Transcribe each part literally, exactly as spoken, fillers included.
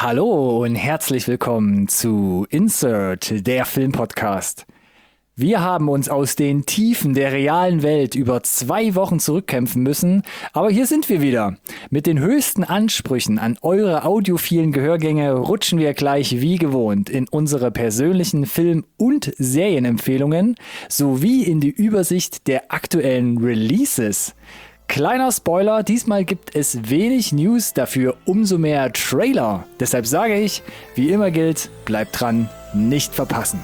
Hallo und herzlich willkommen zu Insert, der Filmpodcast. Wir haben uns aus den Tiefen der realen Welt über zwei Wochen zurückkämpfen müssen, aber hier sind wir wieder. Mit den höchsten Ansprüchen an eure audiophilen Gehörgänge rutschen wir gleich wie gewohnt in unsere persönlichen Film- und Serienempfehlungen sowie in die Übersicht der aktuellen Releases. Kleiner Spoiler, diesmal gibt es wenig News, dafür umso mehr Trailer. Deshalb sage ich, wie immer gilt, bleibt dran, nicht verpassen.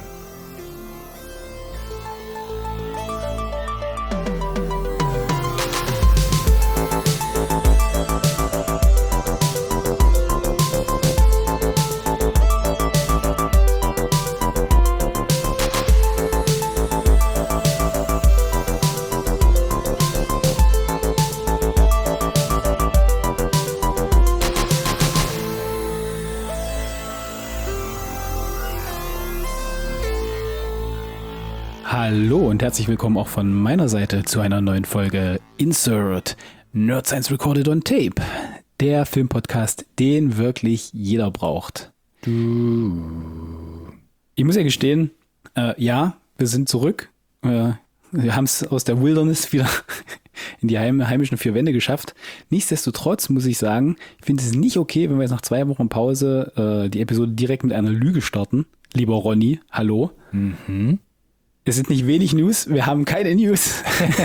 Hallo und herzlich willkommen auch von meiner Seite zu einer neuen Folge Insert Nerd Science Recorded on Tape. Der Filmpodcast, den wirklich jeder braucht. Du. Ich muss ja gestehen, äh, ja, wir sind zurück. Äh, wir haben es aus der Wilderness wieder in die heim, heimischen vier Wände geschafft. Nichtsdestotrotz muss ich sagen, ich finde es nicht okay, wenn wir jetzt nach zwei Wochen Pause äh, die Episode direkt mit einer Lüge starten. Lieber Ronny, hallo. Mhm. Es sind nicht wenig News, wir haben keine News.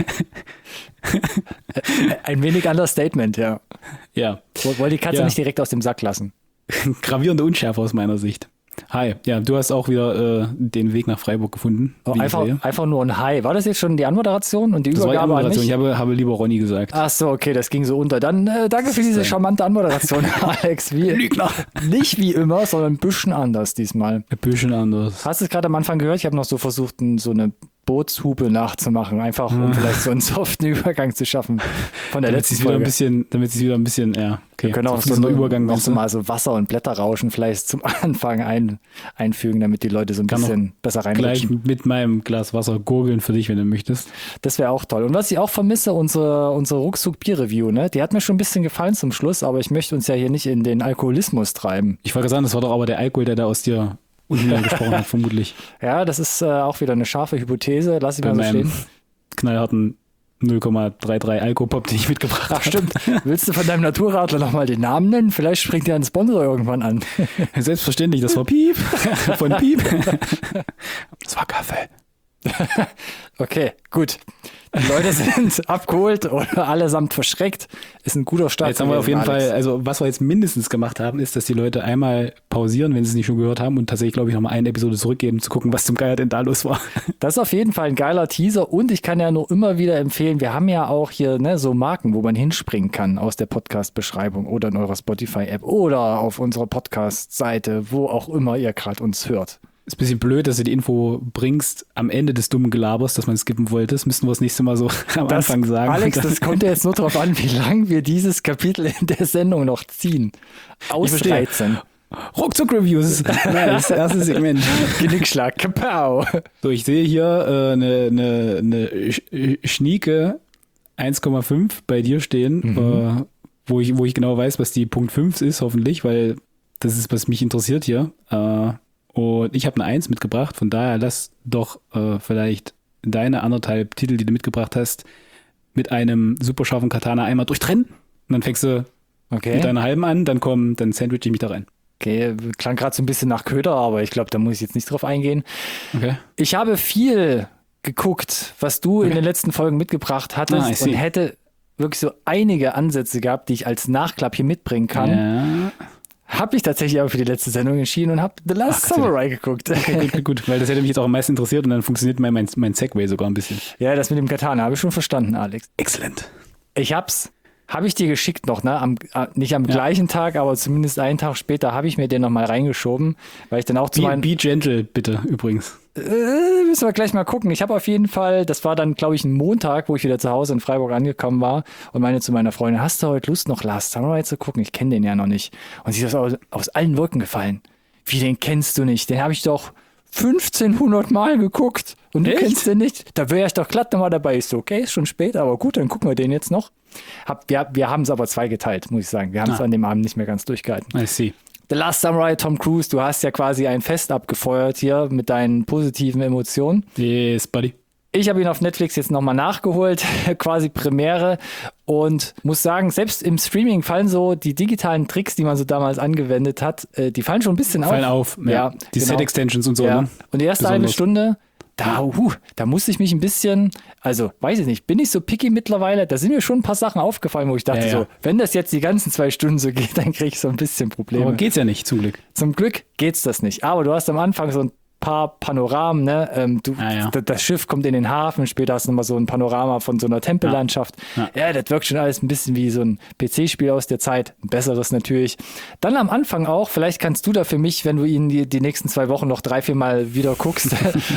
Ein wenig Understatement, ja. Ja. Wollte die Katze ja. nicht direkt aus dem Sack lassen. Gravierende Unschärfe aus meiner Sicht. Hi, ja, du hast auch wieder äh, den Weg nach Freiburg gefunden. Oh, einfach, einfach nur ein Hi. War das jetzt schon die Anmoderation und die das Übergabe war die Anmoderation. an mich? Ich habe, habe lieber Ronny gesagt. Ach so, okay, das ging so unter. Dann äh, danke für diese charmante Anmoderation, Alex. Wie, Lügner. Nicht wie immer, sondern ein bisschen anders diesmal. Ein bisschen anders. Hast du es gerade am Anfang gehört? Ich habe noch so versucht, so eine Bootshupe nachzumachen, einfach um vielleicht so einen soften Übergang zu schaffen von der damit letzten wieder Folge. ein bisschen, damit es wieder ein bisschen, ja, okay. Wir können auch so, so einen Übergang noch so mal so Wasser- und Blätterrauschen vielleicht zum Anfang ein, einfügen, damit die Leute so ein kann bisschen besser reinrutschen. Gleich mit meinem Glas Wasser gurgeln für dich, wenn du möchtest. Das wäre auch toll. Und was ich auch vermisse, unsere, unsere Ruckzuck-Bier-Review, ne? Die hat mir schon ein bisschen gefallen zum Schluss, aber ich möchte uns ja hier nicht in den Alkoholismus treiben. Ich wollte sagen, das war doch aber der Alkohol, der da aus dir unten gesprochen hat, vermutlich. Ja, das ist äh, auch wieder eine scharfe Hypothese. Lass ich Bei mal so stehen. Knallharten null Komma dreiunddreißig Alkopop, den ich mitgebracht habe. Ach stimmt. Willst du von deinem Naturradler nochmal den Namen nennen? Vielleicht springt dir ein Sponsor irgendwann an. Selbstverständlich, das war Piep. Von Piep. Das war Kaffee. Okay, gut. Die Leute sind abgeholt oder allesamt verschreckt. Ist ein guter Start. Jetzt haben wir auf jeden Alex. Fall, also was wir jetzt mindestens gemacht haben, ist, dass die Leute einmal pausieren, wenn sie es nicht schon gehört haben und tatsächlich, glaube ich, nochmal eine Episode zurückgeben, zu gucken, was zum Geier denn da los war. Das ist auf jeden Fall ein geiler Teaser und ich kann ja nur immer wieder empfehlen, wir haben ja auch hier ne, so Marken, wo man hinspringen kann aus der Podcast-Beschreibung oder in eurer Spotify-App oder auf unserer Podcast-Seite, wo auch immer ihr gerade uns hört. Ist ein bisschen blöd, dass du die Info bringst am Ende des dummen Gelabers, dass man skippen wollte. Das müssten wir das nächste Mal so am das, Anfang sagen. Alex, das kommt ja jetzt nur darauf an, wie lang wir dieses Kapitel in der Sendung noch ziehen. Ausreizen. Ruckzuck-Reviews. Das erste Segment. Genickschlag. Kapow. So, ich sehe hier äh, eine, eine, eine Sch- schnieke eins Komma fünf bei dir stehen, mhm. äh, wo, ich, wo ich genau weiß, was die Punkt fünf ist, hoffentlich, weil das ist, was mich interessiert hier. Äh, Und ich habe eine eins mitgebracht, von daher lass doch äh, vielleicht deine anderthalb Titel, die du mitgebracht hast, mit einem super scharfen Katana einmal durchtrennen. Und dann fängst du okay. mit deiner halben an, dann komm, dann sandwich ich mich da rein. Okay, klang gerade so ein bisschen nach Köder, aber ich glaube, da muss ich jetzt nicht drauf eingehen. Okay. Ich habe viel geguckt, was du okay. in den letzten Folgen mitgebracht hattest ah, und hätte wirklich so einige Ansätze gehabt, die ich als Nachklapp hier mitbringen kann. Ja. Habe ich tatsächlich aber für die letzte Sendung entschieden und habe The Last Ach, Samurai geguckt. Okay, gut, gut, gut, weil das hätte mich jetzt auch am meisten interessiert und dann funktioniert mein, mein, mein Segway sogar ein bisschen. Ja, das mit dem Katana habe ich schon verstanden, Alex. Exzellent. Ich hab's, habe ich dir geschickt noch, ne? Am, nicht am ja. gleichen Tag, aber zumindest einen Tag später habe ich mir den nochmal reingeschoben, weil ich dann auch zu be, meinen... Be gentle, bitte, übrigens. Äh, müssen wir gleich mal gucken. Ich habe auf jeden Fall, das war dann, glaube ich, ein Montag, wo ich wieder zu Hause in Freiburg angekommen war und meine zu meiner Freundin, hast du heute Lust, noch Last Samurai zu gucken? Ich kenne den ja noch nicht. Und sie ist aus, aus allen Wolken gefallen. Wie, den kennst du nicht? Den habe ich doch fünfzehnhundert Mal geguckt und du Echt? kennst den nicht? Da wäre ich doch glatt nochmal dabei. Ich so, okay, ist schon spät, aber gut, dann gucken wir den jetzt noch. Hab, wir wir haben es aber zwei geteilt, muss ich sagen. Wir haben es Ah. an dem Abend nicht mehr ganz durchgehalten. I see. The Last Samurai, Tom Cruise, du hast ja quasi ein Fest abgefeuert hier mit deinen positiven Emotionen. Yes, buddy. Ich habe ihn auf Netflix jetzt nochmal nachgeholt, quasi Premiere, und muss sagen, selbst im Streaming fallen so die digitalen Tricks, die man so damals angewendet hat, äh, die fallen schon ein bisschen fallen auf. auf, ja. ja die genau. Set-Extensions und so. Ja. Ne? Und die erste Besonders. halbe Stunde, da, uh, da musste ich mich ein bisschen, also weiß ich nicht, bin ich so picky mittlerweile? Da sind mir schon ein paar Sachen aufgefallen, wo ich dachte ja, ja. so, wenn das jetzt die ganzen zwei Stunden so geht, dann kriege ich so ein bisschen Probleme. Aber geht's ja nicht, zum Glück. Zum Glück geht's das nicht. Aber du hast am Anfang so ein paar Panoramen, ne? Ähm, du, ah, ja. das Schiff kommt in den Hafen, später hast du nochmal so ein Panorama von so einer Tempellandschaft. Ja. Ja. ja, das wirkt schon alles ein bisschen wie so ein P C-Spiel aus der Zeit, ein besseres natürlich. Dann am Anfang auch, vielleicht kannst du da für mich, wenn du ihn die, die nächsten zwei Wochen noch drei, vier Mal wieder guckst,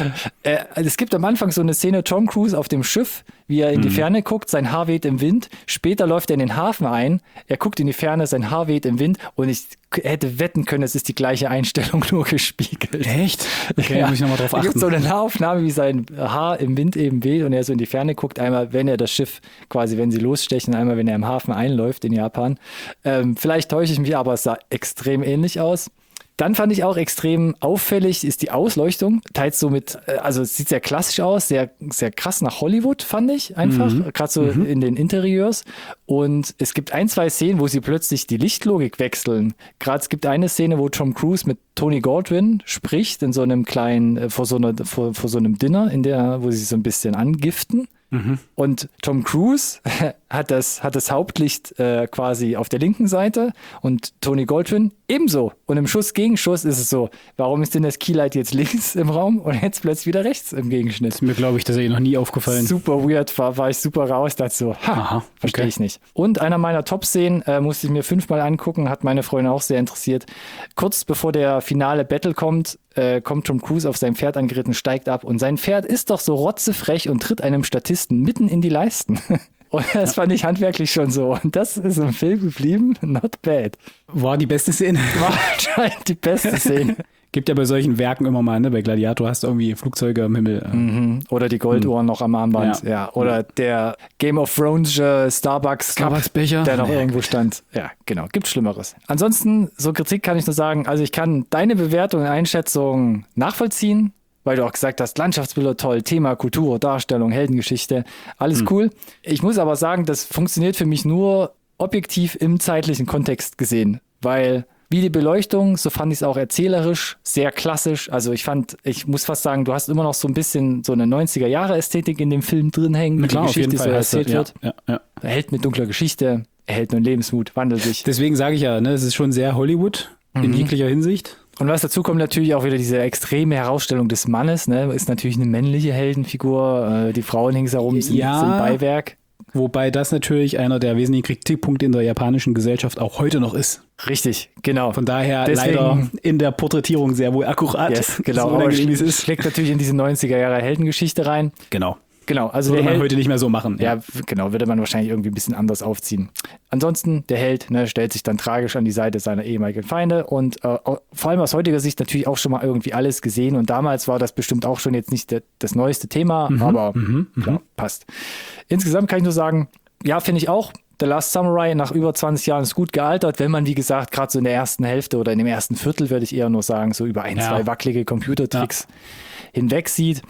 äh, es gibt am Anfang so eine Szene, Tom Cruise auf dem Schiff, wie er in die Ferne guckt, sein Haar weht im Wind. Später läuft er in den Hafen ein, er guckt in die Ferne, sein Haar weht im Wind, und ich hätte wetten können, es ist die gleiche Einstellung, nur gespiegelt. Echt? Okay, ja. Muss ich nochmal drauf achten. Es gibt so eine Nahaufnahme, wie sein Haar im Wind eben weht und er so in die Ferne guckt, einmal, wenn er das Schiff quasi, wenn sie losstechen, einmal, wenn er im Hafen einläuft in Japan. Ähm, vielleicht täusche ich mich, aber es sah extrem ähnlich aus. Dann fand ich auch extrem auffällig, ist die Ausleuchtung. Teils so mit, also es sieht sehr klassisch aus, sehr, sehr krass nach Hollywood, fand ich einfach. Mhm. Gerade so mhm. in den Interieurs. Und es gibt ein, zwei Szenen, wo sie plötzlich die Lichtlogik wechseln. Gerade es gibt eine Szene, wo Tom Cruise mit Tony Goldwyn spricht in so einem kleinen, vor so, einer, vor, vor so einem Dinner, in der, wo sie so ein bisschen angiften. Mhm. Und Tom Cruise hat das, hat das Hauptlicht äh, quasi auf der linken Seite und Tony Goldwyn ebenso. Und im Schuss gegen Schuss ist es so, warum ist denn das Keylight jetzt links im Raum und jetzt plötzlich wieder rechts im Gegenschnitt? Ist mir, glaube ich, das ist eh noch nie aufgefallen. Super weird, war, war ich super raus, dachte so, ha, Aha, verstehe okay. ich nicht. Und einer meiner Top-Szenen äh, musste ich mir fünfmal angucken, hat meine Freundin auch sehr interessiert. Kurz bevor der finale Battle kommt, äh, kommt Tom Cruise auf sein Pferd angeritten, steigt ab und sein Pferd ist doch so rotzefrech und tritt einem Statisten mitten in die Leisten. Und das fand ich handwerklich schon so. Und das ist im Film geblieben, not bad. War die beste Szene. War anscheinend die beste Szene. Gibt ja bei solchen Werken immer mal, ne? Bei Gladiator hast du irgendwie Flugzeuge im Himmel. Äh. Mhm. Oder die Golduhren mhm. noch am Armband. Ja. Ja. Oder der Game of Thrones äh, Starbucks Starbucks Becher, der noch ja. irgendwo stand. Ja, genau. Gibt Schlimmeres. Ansonsten, so Kritik kann ich nur sagen, also ich kann deine Bewertung und Einschätzung nachvollziehen, weil du auch gesagt hast, Landschaftsbilder toll, Thema, Kultur, Darstellung, Heldengeschichte, alles mhm. cool. Ich muss aber sagen, das funktioniert für mich nur objektiv im zeitlichen Kontext gesehen, weil wie die Beleuchtung, so fand ich es auch erzählerisch, sehr klassisch. Also ich fand, ich muss fast sagen, du hast immer noch so ein bisschen so eine neunziger-Jahre-Ästhetik in dem Film drin hängen, wie die Geschichte so erzählt wird. Ja, ja. Er hält mit dunkler Geschichte, er hält mit Lebensmut, wandelt sich. Deswegen sage ich ja, ne, es ist schon sehr Hollywood mhm. in jeglicher Hinsicht. Und was dazu kommt, natürlich auch wieder diese extreme Herausstellung des Mannes, ne? Ist natürlich eine männliche Heldenfigur, die Frauen ringsherum sind, ja, sind Beiwerk. Wobei das natürlich einer der wesentlichen Kritikpunkte in der japanischen Gesellschaft auch heute noch ist. Richtig, genau. Von daher Deswegen, leider in der Porträtierung sehr wohl akkurat. Yes, genau, aber es schlägt natürlich in diese neunziger-Jahre-Heldengeschichte rein. Genau. Genau, also würde der man Held, heute nicht mehr so machen. Ja. ja, genau, würde man wahrscheinlich irgendwie ein bisschen anders aufziehen. Ansonsten, der Held ne, stellt sich dann tragisch an die Seite seiner ehemaligen Feinde und äh, vor allem aus heutiger Sicht natürlich auch schon mal irgendwie alles gesehen und damals war das bestimmt auch schon jetzt nicht der, das neueste Thema, mhm, aber mhm, klar, mhm. passt. Insgesamt kann ich nur sagen, ja, finde ich auch, The Last Samurai nach über zwanzig Jahren ist gut gealtert, wenn man, wie gesagt, gerade so in der ersten Hälfte oder in dem ersten Viertel, würde ich eher nur sagen, so über ein, ja. zwei wackelige Computertricks ja. hinweg sieht.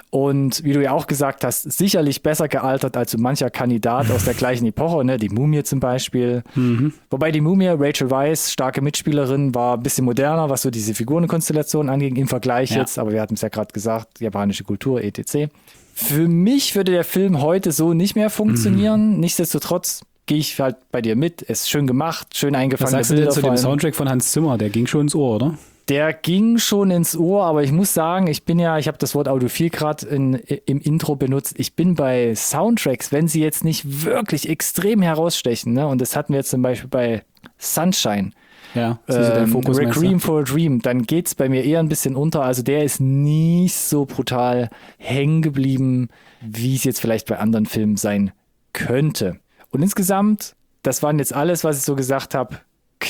Und wie du ja auch gesagt hast, sicherlich besser gealtert als so mancher Kandidat aus der gleichen Epoche, ne? Die Mumie zum Beispiel. Mhm. Wobei die Mumie, Rachel Weisz, starke Mitspielerin, war ein bisschen moderner, was so diese Figurenkonstellation anging im Vergleich ja. jetzt. Aber wir hatten es ja gerade gesagt, japanische Kultur, et cetera. Für mich würde der Film heute so nicht mehr funktionieren. Mhm. Nichtsdestotrotz gehe ich halt bei dir mit. Es ist schön gemacht, schön eingefangene Was sagst Bilder. Du denn zu dem Soundtrack von Hans Zimmer? Der ging schon ins Ohr, oder? Der ging schon ins Ohr, aber ich muss sagen, ich bin ja, ich habe das Wort Audiophil gerade im Intro benutzt. Ich bin bei Soundtracks, wenn sie jetzt nicht wirklich extrem herausstechen, ne? Und das hatten wir jetzt zum Beispiel bei Sunshine. Ja, ähm, Requiem for a Dream, dann geht's bei mir eher ein bisschen unter. Also der ist nicht so brutal hängen geblieben, wie es jetzt vielleicht bei anderen Filmen sein könnte. Und insgesamt, das waren jetzt alles, was ich so gesagt habe,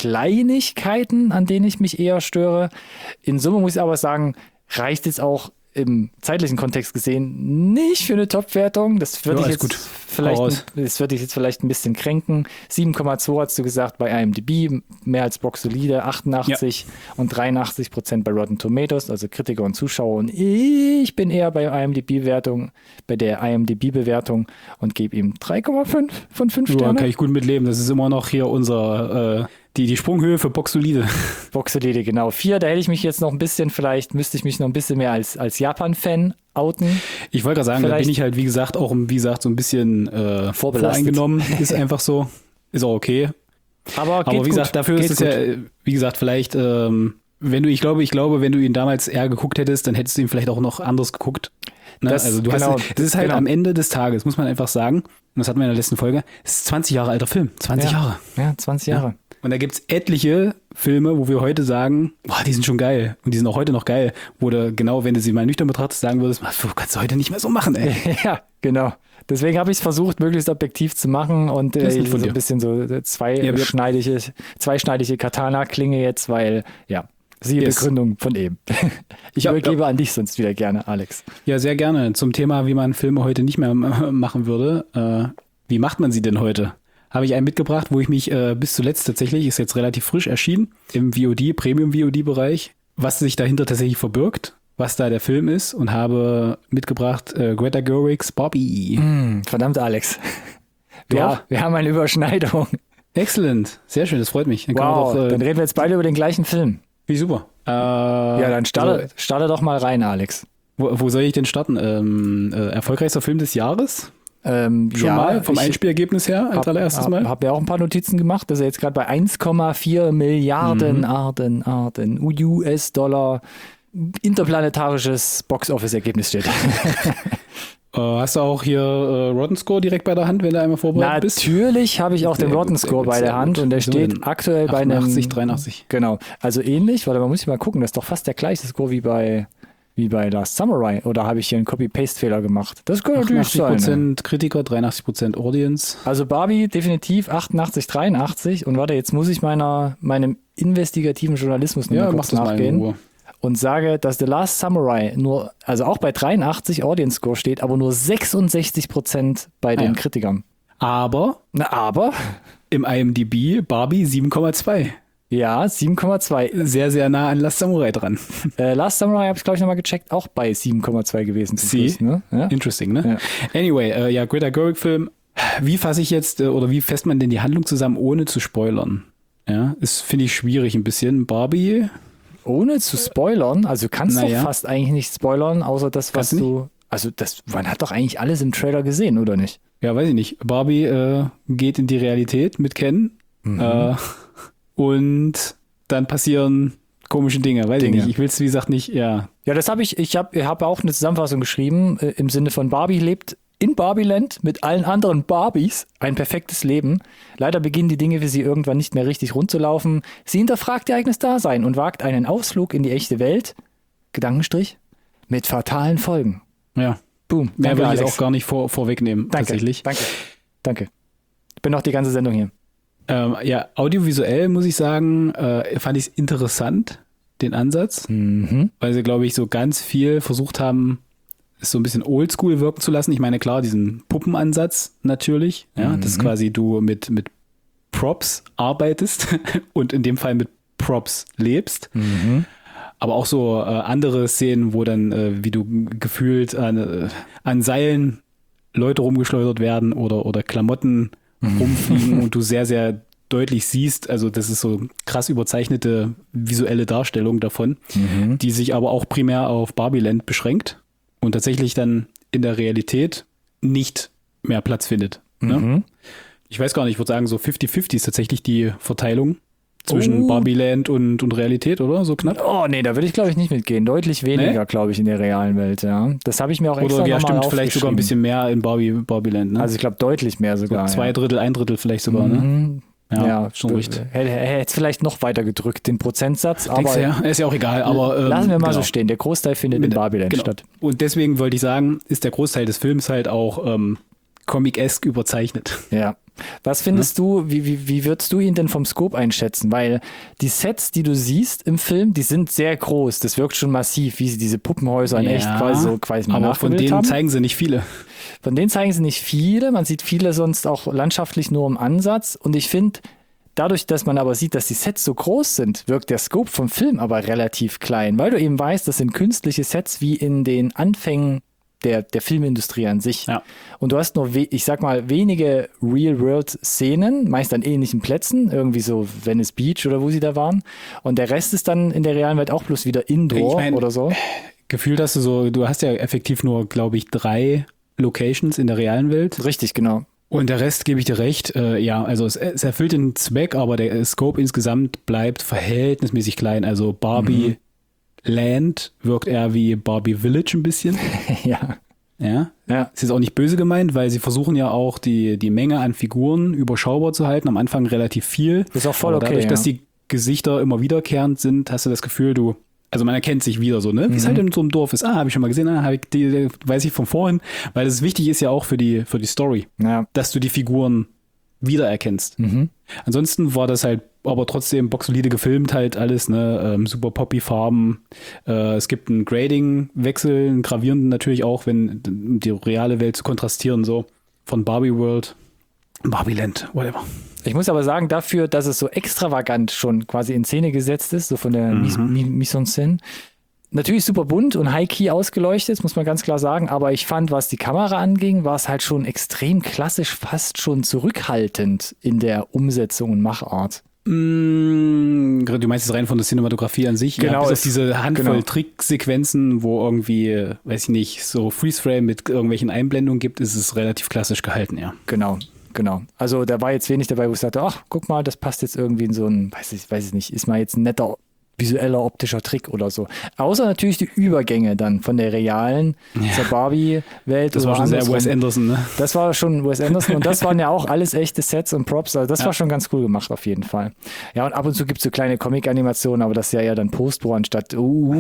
Kleinigkeiten, an denen ich mich eher störe. In Summe muss ich aber sagen, reicht jetzt auch im zeitlichen Kontext gesehen nicht für eine Top-Wertung. Das würde Ja, ich ist jetzt gut. vielleicht, Hau ein- raus. das würde ich jetzt vielleicht ein bisschen kränken. sieben Komma zwei hast du gesagt bei IMDb, mehr als boxsolide, achtundachtzig und dreiundachtzig Prozent bei Rotten Tomatoes, also Kritiker und Zuschauer. Und ich bin eher bei IMDb-Wertung, bei der IMDb-Bewertung und gebe ihm drei Komma fünf von fünf Ja, Sternen. kann ich gut mitleben. Das ist immer noch hier unser, äh, die, die Sprunghöhe für Boxsolide. Boxsolide, genau. Vier, da hätte ich mich jetzt noch ein bisschen, vielleicht müsste ich mich noch ein bisschen mehr als, als Japan-Fan outen. Ich wollte gerade sagen, da Vielleicht- bin ich halt, wie gesagt, auch, wie gesagt, so ein bisschen äh, Vorbelastet. voreingenommen. Ist einfach so. Ist auch okay. Aber, geht Aber wie gut. gesagt, dafür geht ist es gut. ja, äh, wie gesagt, vielleicht, ähm, wenn du, ich glaube, ich glaube, wenn du ihn damals eher geguckt hättest, dann hättest du ihn vielleicht auch noch anders geguckt. Ne? Das- also du genau, hast, das ist halt genau. am Ende des Tages, muss man einfach sagen, und das hatten wir in der letzten Folge, es ist zwanzig Jahre alter Film. zwanzig ja. Jahre. Ja, zwanzig Jahre. Und da gibt's etliche Filme, wo wir heute sagen, boah, die sind schon geil. Und die sind auch heute noch geil. Wo du, genau, wenn du sie mal nüchtern betrachtest, sagen würdest, du kannst du heute nicht mehr so machen, ey. Ja, genau. Deswegen habe ich es versucht, möglichst objektiv zu machen und Das ist äh, lieb von so ein dir. bisschen so Ja, zweischneidige, zweischneidige Katana-Klinge jetzt, weil, ja, siehe Yes. Begründung von eben. Ich Ja, übergebe an dich sonst wieder gerne, Alex. Ja, sehr gerne. Zum Thema, wie man Filme heute nicht mehr äh, machen würde. Äh, wie macht man sie denn heute? Habe ich einen mitgebracht, wo ich mich äh, bis zuletzt tatsächlich, ist jetzt relativ frisch erschienen, im V O D, Premium-V O D-Bereich, was sich dahinter tatsächlich verbirgt, was da der Film ist, und habe mitgebracht äh, Greta Gerwigs Barbie. Hm, verdammt, Alex. Du Ja, auch? wir haben eine Überschneidung. Excellent. Sehr schön, das freut mich. Dann können wir Wow, doch, äh, dann reden wir jetzt beide über den gleichen Film. wie super. Äh, Ja, dann starte, also, starte doch mal rein, Alex. wo, wo soll ich denn starten? Ähm, äh, erfolgreichster Film des Jahres? Ähm, Schon ja, mal, vom ich Einspielergebnis her, als hab, allererstes hab, Mal? Hab ja auch ein paar Notizen gemacht, dass er jetzt gerade bei eins Komma vier Milliarden Mhm. Arden, Arden U S-Dollar interplanetarisches Box-Office-Ergebnis steht. Äh, hast du auch hier äh, Rotten Score direkt bei der Hand, wenn du einmal vorbereitet bist? Natürlich habe ich auch den Sehr Rotten gut, sehr Score gut, bei sehr der Hand gut. und der Was haben wir steht denn? aktuell bei einem... achtundachtzig, dreiundachtzig. Genau, also ähnlich, weil man muss ich mal gucken, das ist doch fast der gleiche Score wie bei, wie bei Last Samurai. Oder habe ich hier einen Copy-Paste-Fehler gemacht? Das kann natürlich achtundachtzig sein. Ne? Prozent Kritiker, dreiundachtzig Prozent Audience. Also Barbie definitiv achtundachtzig, dreiundachtzig und warte, jetzt muss ich meiner, meinem investigativen Journalismus noch Ja, mal mach kurz das mal in nachgehen Ruhe. und sage, dass The Last Samurai nur, also auch bei dreiundachtzig Audience Score steht, aber nur sechsundsechzig Prozent bei den ja. Kritikern. Aber Na, aber, im I M D B Barbie sieben Komma zwei. ja, sieben Komma zwei. Sehr, sehr nah an Last Samurai dran. Äh, Last Samurai habe ich, glaube ich, nochmal gecheckt, auch bei sieben Komma zwei gewesen. zum Sie? Schluss, ne? Ja? Interesting, ne? Anyway, äh, ja, Greta Gerwig-Film. Wie fasse ich jetzt, äh, oder wie fässt man denn die Handlung zusammen, ohne zu spoilern? Ja, ist, finde ich, schwierig ein bisschen. Barbie, Ohne zu spoilern, also du kannst Naja. doch fast eigentlich nicht spoilern, außer das, was Kannst du du. Also das, man hat doch eigentlich alles im Trailer gesehen, oder nicht? ja, weiß ich nicht. Barbie äh, geht in die Realität mit Ken. Mhm. Äh, und dann passieren komische Dinge, weiß Dinge. ich nicht. Ich will es, wie gesagt, nicht, ja. Ja, das habe ich, ich habe ich hab auch eine Zusammenfassung geschrieben, äh, im Sinne von Barbie lebt in Barbieland mit allen anderen Barbies ein perfektes Leben. Leider beginnen die Dinge für sie irgendwann nicht mehr richtig rund zu laufen. Sie hinterfragt ihr eigenes Dasein und wagt einen Ausflug in die echte Welt, Gedankenstrich, mit fatalen Folgen. Ja. Boom. Mehr Danke, will ich jetzt Alex. auch gar nicht vor, vorwegnehmen, Danke, tatsächlich. danke, danke. Ich bin noch die ganze Sendung hier. Ähm, ja, audiovisuell muss ich sagen, äh, fand ich es interessant, den Ansatz, Mhm. weil sie, glaube ich, so ganz viel versucht haben, es so ein bisschen oldschool wirken zu lassen. Ich meine, klar, diesen Puppenansatz natürlich, ja, das ist Mhm. quasi du mit, mit Props arbeitest und in dem Fall mit Props lebst. Mhm. Aber auch so äh, andere Szenen, wo dann, äh, wie du gefühlt an, äh, an Seilen Leute rumgeschleudert werden oder, oder Klamotten rumfliegen und du sehr, sehr deutlich siehst, also das ist so krass überzeichnete visuelle Darstellung davon, Mhm. die sich aber auch primär auf Barbieland beschränkt und tatsächlich dann in der Realität nicht mehr Platz findet. Ne? Mhm. Ich weiß gar nicht, ich würde sagen, so fifty fifty ist tatsächlich die Verteilung zwischen Oh. Barbieland und, und Realität, oder? So knapp? Oh, nee, da würde ich, glaube ich, nicht mitgehen. Deutlich weniger, Nee? glaube ich, in der realen Welt, ja. Das habe ich mir auch extra Oder ja, nochmal stimmt, vielleicht sogar ein aufgeschrieben. bisschen mehr in Barbie, Barbieland, ne? Also ich glaube, deutlich mehr so sogar. zwei ja. Drittel, ein Drittel vielleicht sogar, ne? Mhm. Ja, Ja, schon du- richtig. Hätte hätte es vielleicht noch weiter gedrückt, den Prozentsatz, Denkst aber du, ja? Ist ja auch egal, aber ähm, lassen wir mal genau. so stehen. Der Großteil findet Mit- in Barbieland genau. statt. Und deswegen wollte ich sagen, ist der Großteil des Films halt auch ähm, comic-esque überzeichnet. Ja. Was findest ja. du, wie, wie, wie würdest du ihn denn vom Scope einschätzen? Weil die Sets, die du siehst im Film, die sind sehr groß. Das wirkt schon massiv, wie sie diese Puppenhäuser in ja, echt quasi so quasi aber von denen haben. zeigen sie nicht viele. Von denen zeigen sie nicht viele. Man sieht viele sonst auch landschaftlich nur im Ansatz. Und ich finde, dadurch, dass man aber sieht, dass die Sets so groß sind, wirkt der Scope vom Film aber relativ klein, weil du eben weißt, das sind künstliche Sets wie in den Anfängen der, der Filmindustrie an sich. Ja. Und du hast nur, we- ich sag mal, wenige Real-World-Szenen, meist an ähnlichen Plätzen, irgendwie so Venice Beach oder wo sie da waren. Und der Rest ist dann in der realen Welt auch bloß wieder Indoor ich mein, oder so. Gefühlt hast du so, du hast ja effektiv nur, glaube ich, drei Locations in der realen Welt. Richtig, genau. Und der Rest, gebe ich dir recht, äh, ja, also es, es erfüllt den Zweck, aber der Scope insgesamt bleibt verhältnismäßig klein. Also Barbie mhm. Land wirkt eher wie Barbie Village ein bisschen. ja. Ja. Ja. Es ist auch nicht böse gemeint, weil sie versuchen ja auch die, die Menge an Figuren überschaubar zu halten. Am Anfang relativ viel. Ist auch voll aber okay. Dadurch, ja. dass die Gesichter immer wiederkehrend sind, hast du das Gefühl, du, also man erkennt sich wieder so, ne? Wie es mhm. halt in so einem Dorf ist. Ah, habe ich schon mal gesehen, ah, hab ich die, die, weiß ich von vorhin. Weil das wichtig ist ja auch für die, für die Story, ja. dass du die Figuren wiedererkennst. Mhm. Ansonsten war das halt aber trotzdem boxsolide gefilmt halt alles, ne, ähm, super Poppy-Farben. Äh, es gibt einen Grading-Wechsel, einen gravierenden natürlich auch, wenn um die reale Welt zu kontrastieren, so von Barbie World, Barbie Land, whatever. Ich muss aber sagen, dafür, dass es so extravagant schon quasi in Szene gesetzt ist, so von der mhm. Mise, Mise en Scène, natürlich super bunt und high-key ausgeleuchtet, muss man ganz klar sagen, aber ich fand, was die Kamera anging, war es halt schon extrem klassisch, fast schon zurückhaltend in der Umsetzung und Machart. Mm, du meinst es rein von der Cinematografie an sich? Genau. Ja, bis auf diese Handvoll genau. Tricksequenzen, wo irgendwie, weiß ich nicht, so Freeze-Frame mit irgendwelchen Einblendungen gibt, ist es relativ klassisch gehalten, ja. Genau. Genau. Also da war jetzt wenig dabei, wo ich sagte, ach, guck mal, das passt jetzt irgendwie in so ein, weiß ich, weiß ich nicht, ist mal jetzt ein netter visueller optischer Trick oder so. Außer natürlich die Übergänge dann von der realen ja. zur Barbie-Welt. Das war schon sehr Wes Anderson, ne? Das war schon Wes Anderson und das waren ja auch alles echte Sets und Props. Also das ja. war schon ganz cool gemacht auf jeden Fall. Ja, und ab und zu gibt es so kleine Comic-Animationen, aber das ist ja eher dann Post-Pro anstatt uh,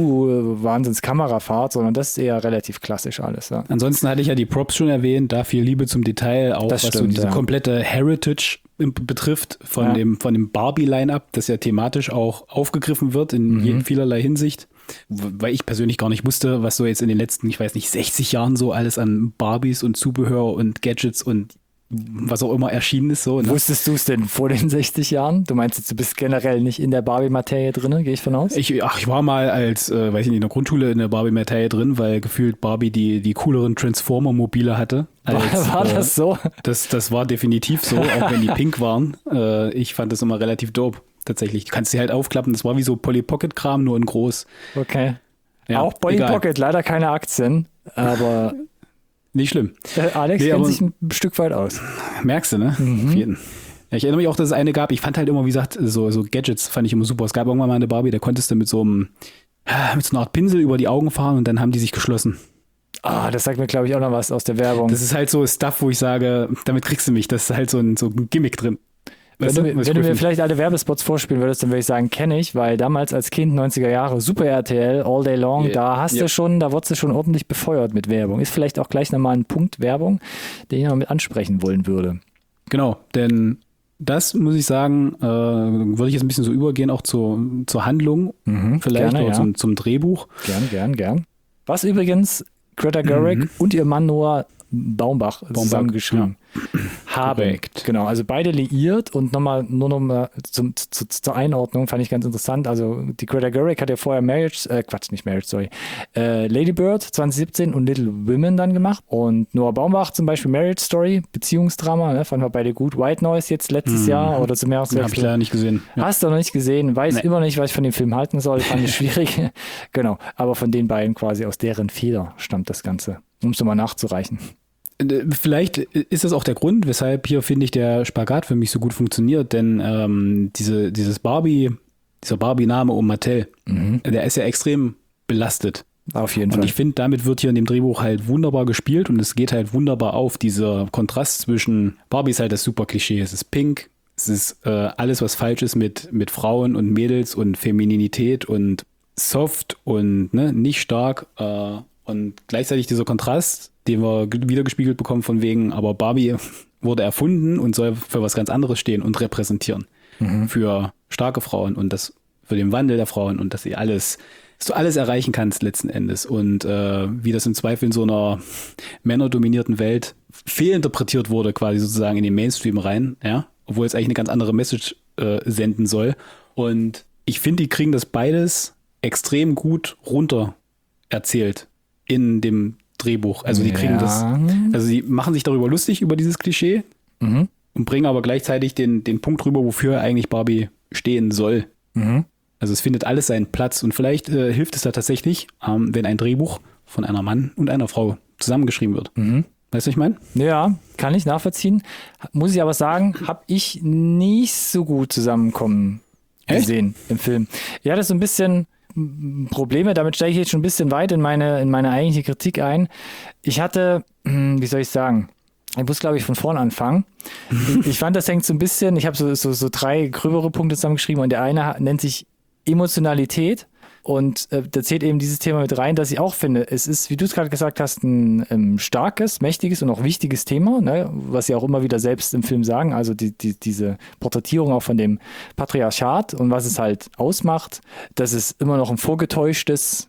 uh, Wahnsinns-Kamerafahrt, sondern das ist eher relativ klassisch alles. Ja. Ansonsten hatte ich ja die Props schon erwähnt, da viel Liebe zum Detail, auch das was stimmt, so diese ja. komplette Heritage betrifft von ja. dem von dem Barbie-Line-Up, das ja thematisch auch aufgegriffen wird in mhm. je, vielerlei Hinsicht, weil ich persönlich gar nicht wusste, was so jetzt in den letzten, ich weiß nicht, sechzig Jahren so alles an Barbies und Zubehör und Gadgets und was auch immer erschienen ist. So, ne? Wusstest du es denn vor den sechzig Jahren? Du meinst jetzt, du bist generell nicht in der Barbie-Materie drin, gehe ich von aus? Ich, ach, ich war mal als, äh, weiß ich nicht, in der Grundschule in der Barbie-Materie drin, weil gefühlt Barbie die, die cooleren Transformer-Mobile hatte. Als, war, war äh, das so? Das, das war definitiv so, auch wenn die pink waren. Äh, ich fand das immer relativ dope, tatsächlich. Du kannst sie halt aufklappen, das war wie so Polly-Pocket-Kram, nur in groß. Okay. Ja, auch egal. Polly-Pocket, leider keine Aktien, aber... Nicht schlimm. Äh, Alex nee, kennt sich ein Stück weit aus. Merkst du, ne? Mhm. Auf jeden. Ja, ich erinnere mich auch, dass es eine gab, ich fand halt immer, wie gesagt, so, so Gadgets fand ich immer super. Es gab irgendwann mal eine Barbie, da konntest du mit so einem, mit so einer Art Pinsel über die Augen fahren und dann haben die sich geschlossen. Ah, das sagt mir, glaube ich, auch noch was aus der Werbung. Das ist halt so Stuff, wo ich sage, damit kriegst du mich. Das ist halt so ein, so ein Gimmick drin. Wenn du, wenn du mir vielleicht alle Werbespots vorspielen würdest, dann würde ich sagen, kenne ich, weil damals als Kind neunziger Jahre, Super R T L, All Day Long, yeah. da hast yeah. du schon, da wurdest du schon ordentlich befeuert mit Werbung. Ist vielleicht auch gleich nochmal ein Punkt Werbung, den ich noch mit ansprechen wollen würde. Genau, denn das muss ich sagen, äh, würde ich jetzt ein bisschen so übergehen, auch zur, zur Handlung, mhm, vielleicht gerne, oder ja. zum, zum Drehbuch. Gern, gern, gern. Was übrigens Greta Gerwig mhm. und ihr Mann Noah Baumbach, Baumbach zusammengeschrieben ja. haben. Korrekt. Genau, also beide liiert und nochmal, nur nochmal zum, zu, zur Einordnung fand ich ganz interessant. Also die Greta Gerwig hat ja vorher Marriage, äh, Quatsch, nicht Marriage, sorry, äh, Lady Bird zwanzig siebzehn und Little Women dann gemacht. Und Noah Baumbach zum Beispiel Marriage Story, Beziehungsdrama, ne, fanden wir beide gut. White Noise jetzt letztes mhm. Jahr oder zum Jahreswechsel. Habe ich leider nicht gesehen. Ja. Hast du noch nicht gesehen, weiß nee. immer nicht, was ich von dem Film halten soll, fand ich schwierig. Genau, aber von den beiden quasi aus deren Feder stammt das Ganze, um es nochmal nachzureichen. Vielleicht ist das auch der Grund, weshalb hier, finde ich, der Spagat für mich so gut funktioniert, denn ähm, diese, dieses Barbie, dieser Barbie-Name um Mattel, mhm. der ist ja extrem belastet. Auf jeden und Fall. Und ich finde, damit wird hier in dem Drehbuch halt wunderbar gespielt und es geht halt wunderbar auf, dieser Kontrast zwischen, Barbie ist halt das super Klischee, es ist pink, es ist äh, alles, was falsch ist mit, mit Frauen und Mädels und Femininität und soft und ne, nicht stark äh, und gleichzeitig dieser Kontrast, den wir wiedergespiegelt bekommen von wegen, aber Barbie wurde erfunden und soll für was ganz anderes stehen und repräsentieren. Mhm. Für starke Frauen und das für den Wandel der Frauen und dass sie alles, dass du alles erreichen kannst letzten Endes. Und äh, wie das im Zweifel in so einer männerdominierten Welt fehlinterpretiert wurde, quasi sozusagen in den Mainstream rein, ja, obwohl es eigentlich eine ganz andere Message äh, senden soll. Und ich finde, die kriegen das beides extrem gut runter erzählt in dem Drehbuch. Also die kriegen ja. das, also sie machen sich darüber lustig, über dieses Klischee mhm. und bringen aber gleichzeitig den, den Punkt rüber, wofür eigentlich Barbie stehen soll. Mhm. Also es findet alles seinen Platz und vielleicht äh, hilft es da tatsächlich, ähm, wenn ein Drehbuch von einer Mann und einer Frau zusammengeschrieben wird. Mhm. Weißt du, was ich meine? Ja, kann ich nachvollziehen. Muss ich aber sagen, habe ich nicht so gut zusammenkommen gesehen im Film. Ja, das ist so ein bisschen Probleme, damit steige ich jetzt schon ein bisschen weit in meine, in meine eigentliche Kritik ein. Ich hatte, wie soll ich sagen, ich muss, glaube ich, von vorn anfangen. Ich fand, das hängt so ein bisschen, ich habe so, so, so drei gröbere Punkte zusammengeschrieben und der eine nennt sich Emotionalität. Und äh, da zählt eben dieses Thema mit rein, dass ich auch finde, es ist, wie du es gerade gesagt hast, ein ähm, starkes, mächtiges und auch wichtiges Thema, ne, was sie auch immer wieder selbst im Film sagen, also die, die, diese Porträtierung auch von dem Patriarchat und was es halt ausmacht, dass es immer noch ein vorgetäuschtes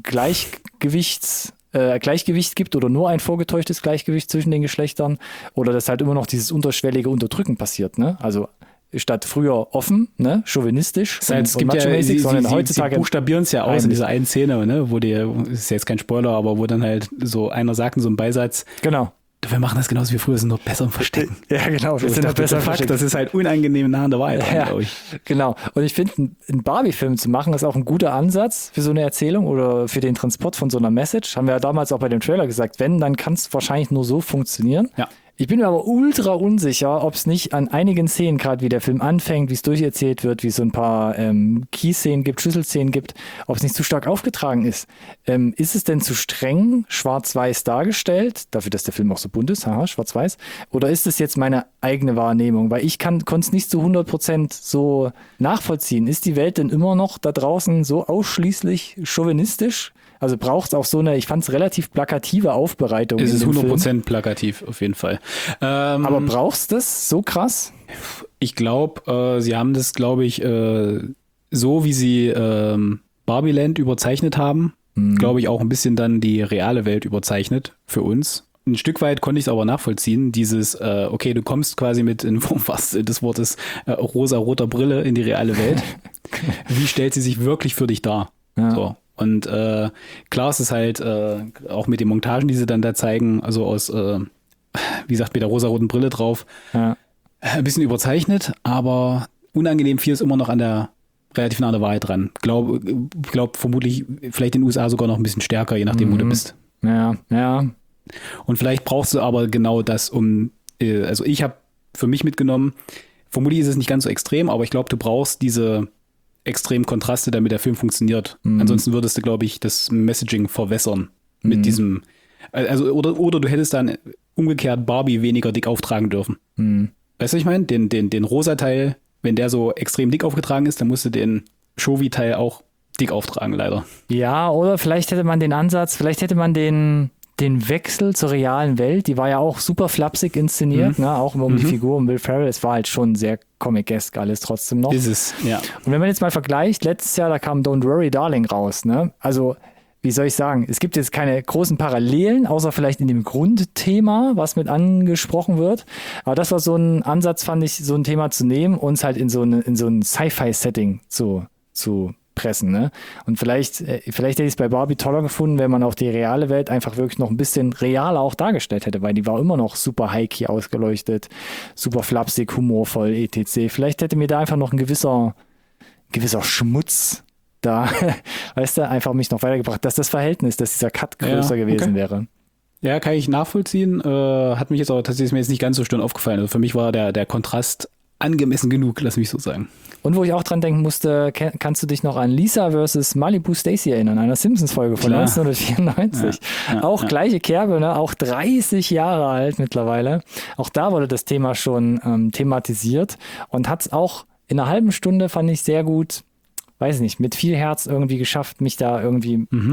Gleichgewichts, äh, Gleichgewicht gibt oder nur ein vorgetäuschtes Gleichgewicht zwischen den Geschlechtern oder dass halt immer noch dieses unterschwellige Unterdrücken passiert, ne, also statt früher offen, ne, chauvinistisch und, es gibt und ja, sie, sondern sie, heutzutage sie buchstabieren es ja aus in dieser einen Szene, ne, wo die, ist jetzt kein Spoiler, aber wo dann halt so einer sagt in so einem Beisatz, genau. Wir machen das genauso wie früher, sind nur besser im Verstecken. Ja, genau. Wir so, sind dachte, besser Fakt, das ist halt unangenehm nah an der Wahrheit, ja, glaube ich. Genau. Und ich finde, einen Barbie-Film zu machen, ist auch ein guter Ansatz für so eine Erzählung oder für den Transport von so einer Message. Haben wir ja damals auch bei dem Trailer gesagt, wenn, dann kann es wahrscheinlich nur so funktionieren. Ja. Ich bin mir aber ultra unsicher, ob es nicht an einigen Szenen, gerade wie der Film anfängt, wie es durcherzählt wird, wie es so ein paar ähm, Key-Szenen gibt, Schlüsselszenen gibt, ob es nicht zu stark aufgetragen ist. Ähm, ist es denn zu streng schwarz-weiß dargestellt, dafür, dass der Film auch so bunt ist, haha, schwarz-weiß, oder ist es jetzt meine eigene Wahrnehmung? Weil ich konnte es nicht zu hundert Prozent so nachvollziehen. Ist die Welt denn immer noch da draußen so ausschließlich chauvinistisch? Also braucht es auch so eine, ich fand es relativ plakative Aufbereitung. Es ist hundert Prozent plakativ, auf jeden Fall. Ähm, Aber brauchst du das so krass? Ich glaube, äh, sie haben das, glaube ich, äh, so wie sie ähm, Barbieland überzeichnet haben, mhm. glaube ich auch ein bisschen dann die reale Welt überzeichnet für uns. Ein Stück weit konnte ich es aber nachvollziehen, dieses, äh, okay, du kommst quasi mit, in Form was des Wortes, äh, rosa-roter Brille in die reale Welt. Wie stellt sie sich wirklich für dich dar? Ja. So. Und äh, klar ist es halt äh, auch mit den Montagen, die sie dann da zeigen, also aus, äh, wie gesagt, mit der rosaroten Brille drauf, ja. ein bisschen überzeichnet, aber unangenehm viel ist immer noch an der relativ nah an der Wahrheit dran. Glaube glaub vermutlich vielleicht in den U S A sogar noch ein bisschen stärker, je nachdem, mhm. wo du bist. Ja, ja. Und vielleicht brauchst du aber genau das, um, äh, also ich habe für mich mitgenommen, vermutlich ist es nicht ganz so extrem, aber ich glaube, du brauchst diese extrem Kontraste, damit der Film funktioniert. Mhm. Ansonsten würdest du, glaube ich, das Messaging verwässern mit mhm. diesem, also oder, oder du hättest dann umgekehrt Barbie weniger dick auftragen dürfen. Mhm. Weißt du, was ich meine? Den, den, den rosa Teil, wenn der so extrem dick aufgetragen ist, dann musst du den Chauvi-Teil auch dick auftragen, leider. Ja, oder vielleicht hätte man den Ansatz, vielleicht hätte man den den Wechsel zur realen Welt, die war ja auch super flapsig inszeniert, mhm. ne? Auch um mhm. die Figur um Will Ferrell, es war halt schon sehr comic-esque alles trotzdem noch. Ist es, ja. Und wenn man jetzt mal vergleicht, letztes Jahr, da kam Don't Worry Darling raus, ne? Also, wie soll ich sagen, es gibt jetzt keine großen Parallelen, außer vielleicht in dem Grundthema, was mit angesprochen wird, aber das war so ein Ansatz, fand ich, so ein Thema zu nehmen und es halt in so, eine, in so ein Sci-Fi-Setting zu, zu pressen, ne? Und vielleicht, vielleicht hätte ich es bei Barbie toller gefunden, wenn man auch die reale Welt einfach wirklich noch ein bisschen realer auch dargestellt hätte, weil die war immer noch super high-key ausgeleuchtet, super flapsig, humorvoll, et cetera. Vielleicht hätte mir da einfach noch ein gewisser, gewisser Schmutz da, weißt du, einfach mich noch weitergebracht, dass das Verhältnis, dass dieser Cut größer ja, gewesen okay. wäre. Ja, kann ich nachvollziehen. Äh, hat mich jetzt aber tatsächlich mir jetzt nicht ganz so störend aufgefallen. Also für mich war der, der Kontrast angemessen genug, lass mich so sagen. Und wo ich auch dran denken musste, kannst du dich noch an Lisa versus Malibu Stacy erinnern, einer Simpsons-Folge von Klar. neunzehnhundertvierundneunzig. Ja, ja, auch ja. gleiche Kerbe, ne? Auch dreißig Jahre alt mittlerweile. Auch da wurde das Thema schon ähm, thematisiert und hat es auch in einer halben Stunde, fand ich sehr gut, weiß nicht, mit viel Herz irgendwie geschafft, mich da irgendwie mhm.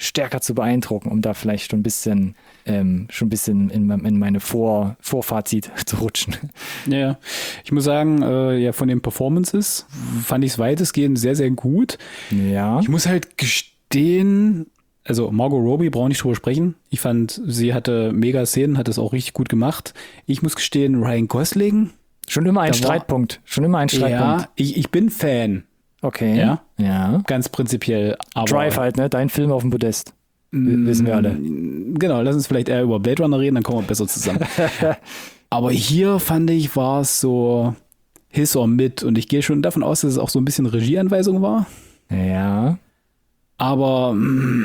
stärker zu beeindrucken, um da vielleicht schon ein bisschen, ähm, schon ein bisschen in, in meine Vor, Vorfazit zu rutschen. Ja, ich muss sagen, äh, ja, von den Performances fand ich es weitestgehend sehr, sehr gut. Ja. Ich muss halt gestehen, also Margot Robbie brauche nicht drüber sprechen. Ich fand, sie hatte mega Szenen, hat das auch richtig gut gemacht. Ich muss gestehen, Ryan Gosling. Schon immer ein Da war- Streitpunkt. Schon immer ein Streitpunkt. Ja, ich, ich bin Fan, Okay. Ja. Ja. ganz prinzipiell. Aber Drive halt, ne? Dein Film auf dem Podest. W- Wissen wir alle. Genau, lass uns vielleicht eher über Blade Runner reden, dann kommen wir besser zusammen. Aber hier fand ich, war es so His or Mit und ich gehe schon davon aus, dass es auch so ein bisschen Regieanweisung war. Ja. Aber mh,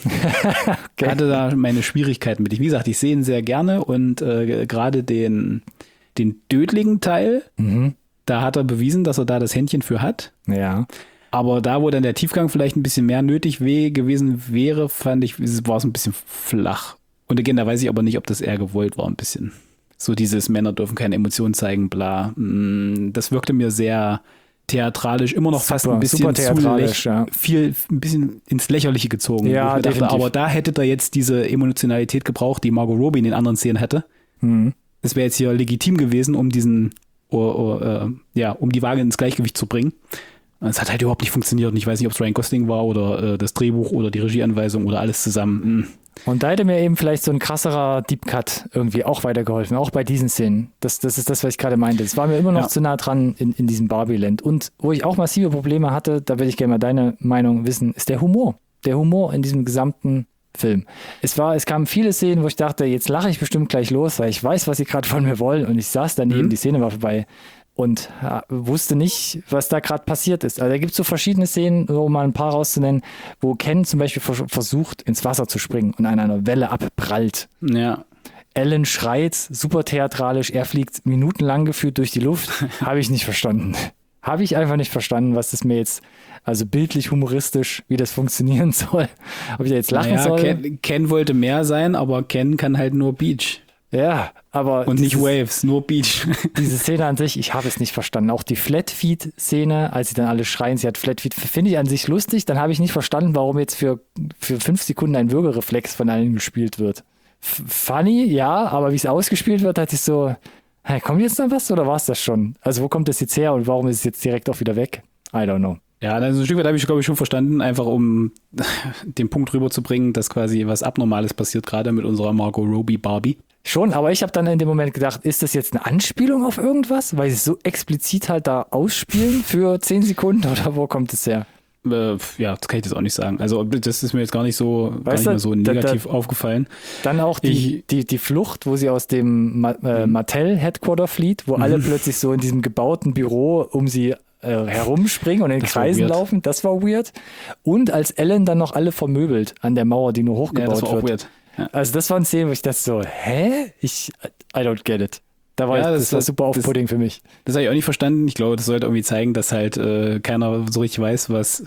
Okay. hatte da meine Schwierigkeiten mit. Wie gesagt, ich sehe ihn sehr gerne und äh, gerade den, den dödeligen Teil, Mhm. da hat er bewiesen, dass er da das Händchen für hat. Ja. Aber da, wo dann der Tiefgang vielleicht ein bisschen mehr nötig weh gewesen wäre, fand ich, war es ein bisschen flach. Und again, da weiß ich aber nicht, ob das eher gewollt war, ein bisschen. So dieses Männer dürfen keine Emotionen zeigen, bla. Mm, Das wirkte mir sehr theatralisch, immer noch fast Super, ein bisschen super zu theatralisch, läch- ja. viel, ein bisschen ins Lächerliche gezogen. Ja, Wo ich mir dachte, definitiv. aber da hätte er jetzt diese Emotionalität gebraucht, die Margot Robbie in den anderen Szenen hatte. Mhm. Das wäre jetzt hier legitim gewesen, um diesen, oh, oh, äh, ja, um die Waage ins Gleichgewicht zu bringen. Es hat halt überhaupt nicht funktioniert und ich weiß nicht, ob es Ryan Gosling war oder äh, das Drehbuch oder die Regieanweisung oder alles zusammen. Hm. Und da hätte mir eben vielleicht so ein krasserer Deep Cut irgendwie auch weitergeholfen, auch bei diesen Szenen. Das, das ist das, was ich gerade meinte. Es war mir immer noch Ja. zu nah dran in, in diesem Barbie-Land. Und wo ich auch massive Probleme hatte, da würde ich gerne mal deine Meinung wissen, ist der Humor. Der Humor in diesem gesamten Film. Es war, es kamen viele Szenen, wo ich dachte, jetzt lache ich bestimmt gleich los, weil ich weiß, was sie gerade von mir wollen. Und ich saß daneben, Mhm. die Szene war vorbei und ja, wusste nicht, was da gerade passiert ist. Also da gibt es so verschiedene Szenen, um mal ein paar rauszunennen, wo Ken zum Beispiel vers- versucht, ins Wasser zu springen und an einer Welle abprallt. Ja. Ellen schreit, super theatralisch, er fliegt minutenlang gefühlt durch die Luft. Habe ich nicht verstanden. Habe ich einfach nicht verstanden, was das mir jetzt, also bildlich, humoristisch, wie das funktionieren soll. Ob ich da jetzt lachen Naja, soll. Ken, Ken wollte mehr sein, aber Ken kann halt nur Beach. Ja, aber Und nicht dieses- Waves, nur Beach. diese Szene an sich, ich habe es nicht verstanden. Auch die Flatfeed-Szene, als sie dann alle schreien, sie hat Flatfeed, finde ich an sich lustig. Dann habe ich nicht verstanden, warum jetzt für, für fünf Sekunden ein Würgereflex von allen gespielt wird. F funny, ja, aber wie es ausgespielt wird, hatte ich so, hey, kommt jetzt noch was oder war es das schon? Also wo kommt das jetzt her und warum ist es jetzt direkt auch wieder weg? I don't know. Ja, also ein Stück weit habe ich, glaube ich, schon verstanden, einfach um den Punkt rüberzubringen, dass quasi was Abnormales passiert, gerade mit unserer Margot Robbie Barbie. Schon, aber ich habe dann in dem Moment gedacht, ist das jetzt eine Anspielung auf irgendwas? Weil sie es so explizit halt da ausspielen für zehn Sekunden oder wo kommt es her? Äh, ja, das kann ich jetzt auch nicht sagen. Also das ist mir jetzt gar nicht so, gar Weißt nicht du, mehr so da- negativ aufgefallen. Dann auch die, Ich- die, die Flucht, wo sie aus dem Ma äh, Mattel-Headquarter flieht, wo alle plötzlich so in diesem gebauten Büro um sie äh, herumspringen und in Das war Kreisen weird. laufen. Das war weird. Und als Ellen dann noch alle vermöbelt an der Mauer, die nur Ja, hochgebaut das war auch wird. weird. Ja. Also das waren Szenen, wo ich dachte so, hä? Ich, I don't get it. Da war Ja, ich, das, das- war super das- off-putting für mich. Das habe ich auch nicht verstanden. Ich glaube, das sollte irgendwie zeigen, dass halt äh, keiner so richtig weiß, was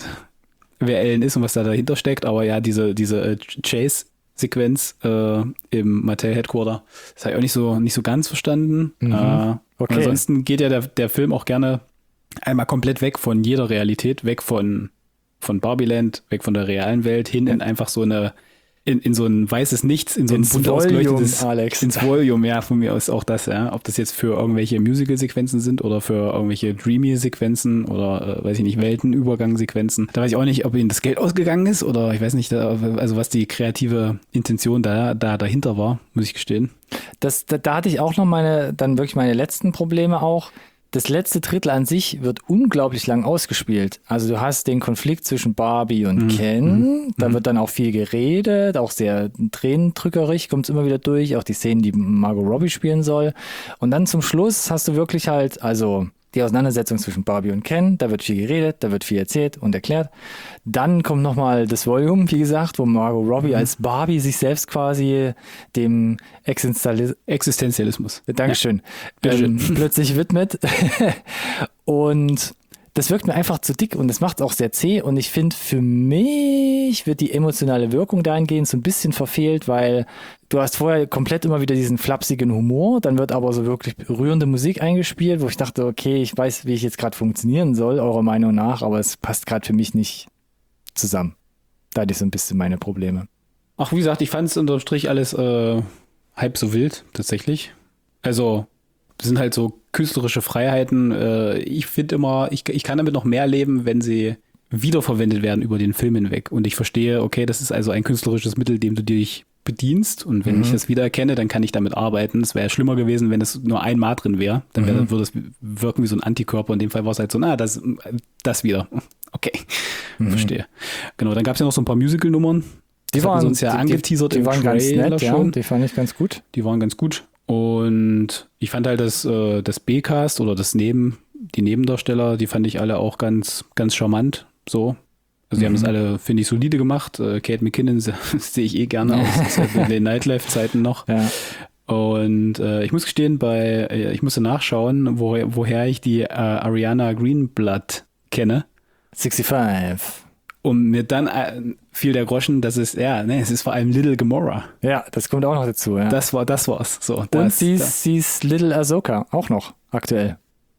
wer Ellen ist und was da dahinter steckt. Aber ja, diese, diese äh, Chase-Sequenz äh, im Mattel-Headquarter, das habe ich auch nicht so, nicht so ganz verstanden. Mhm. Äh, Okay. und ansonsten geht ja der, der Film auch gerne einmal komplett weg von jeder Realität, weg von, von Barbieland, weg von der realen Welt, hin in einfach so eine in, in so ein weißes Nichts, in so ein Ins bunt Volume, ausgeleuchtetes, Alex. ins Volume, ja, von mir aus auch das, ja. Ob das jetzt für irgendwelche Musical-Sequenzen sind oder für irgendwelche Dreamy-Sequenzen oder, äh, weiß ich nicht, Weltenübergang-Sequenzen. Da weiß ich auch nicht, ob ihnen das Geld ausgegangen ist oder ich weiß nicht, da, also was die kreative Intention da, da dahinter war, muss ich gestehen. Das, da, da hatte ich auch noch meine, dann wirklich meine letzten Probleme auch. Das letzte Drittel an sich wird unglaublich lang ausgespielt. Also du hast den Konflikt zwischen Barbie und Mhm. Ken. Da wird dann auch viel geredet, auch sehr tränendrückerig, kommt es immer wieder durch. Auch die Szenen, die Margot Robbie spielen soll. Und dann zum Schluss hast du wirklich halt, also die Auseinandersetzung zwischen Barbie und Ken. Da wird viel geredet, da wird viel erzählt und erklärt. Dann kommt nochmal das Volume, wie gesagt, wo Margot Robbie als Barbie sich selbst quasi dem Existenzialismus Existenzialismus. Dankeschön. Bitteschön. Ähm, plötzlich widmet. Und das wirkt mir einfach zu dick und das macht auch sehr zäh. Und ich finde, für mich wird die emotionale Wirkung dahingehend so ein bisschen verfehlt, weil du hast vorher komplett immer wieder diesen flapsigen Humor, dann wird aber so wirklich rührende Musik eingespielt, wo ich dachte, okay, ich weiß, wie ich jetzt gerade funktionieren soll, eurer Meinung nach, aber es passt gerade für mich nicht zusammen. Da hatte ich so ein bisschen meine Probleme. Ach, wie gesagt, ich fand es unterm Strich alles äh, halb so wild, tatsächlich. Also, das sind halt so künstlerische Freiheiten. Äh, ich finde immer, ich, ich kann damit noch mehr leben, wenn sie wiederverwendet werden über den Film hinweg. Und ich verstehe, okay, das ist also ein künstlerisches Mittel, dem du dich bedienst. Und wenn mhm. ich das wiedererkenne, dann kann ich damit arbeiten. Es wäre schlimmer gewesen, wenn es nur einmal drin wäre. Dann wär, mhm. würde es wirken wie so ein Antikörper. In dem Fall war es halt so, na, das, das wieder. Okay, mhm. verstehe. Genau, dann gab es ja noch so ein paar Musical-Nummern. Die waren uns ja die, angeteasert die, die im waren ganz nett, schon. Ja, die fand ich ganz gut. Die waren ganz gut. Und ich fand halt das, äh, das B-Cast oder das Neben, die Nebendarsteller, die fand ich alle auch ganz, ganz charmant. So. Also die mhm. haben das alle, finde ich, solide gemacht. Äh, Kate McKinnon sehe ich eh gerne aus. Das in den Nightlife-Zeiten noch. Ja. Und äh, ich muss gestehen, bei, äh, ich musste nachschauen, wo, woher ich die äh, Ariana Greenblatt kenne. fünfundsechzig. Und mir dann äh, fiel der Groschen, dass es, ja, ne, es ist vor allem Little Gamora. Ja, das kommt auch noch dazu. Ja. Das war, das war's. So, und das, sie ist, sie ist Little Ahsoka, auch noch aktuell.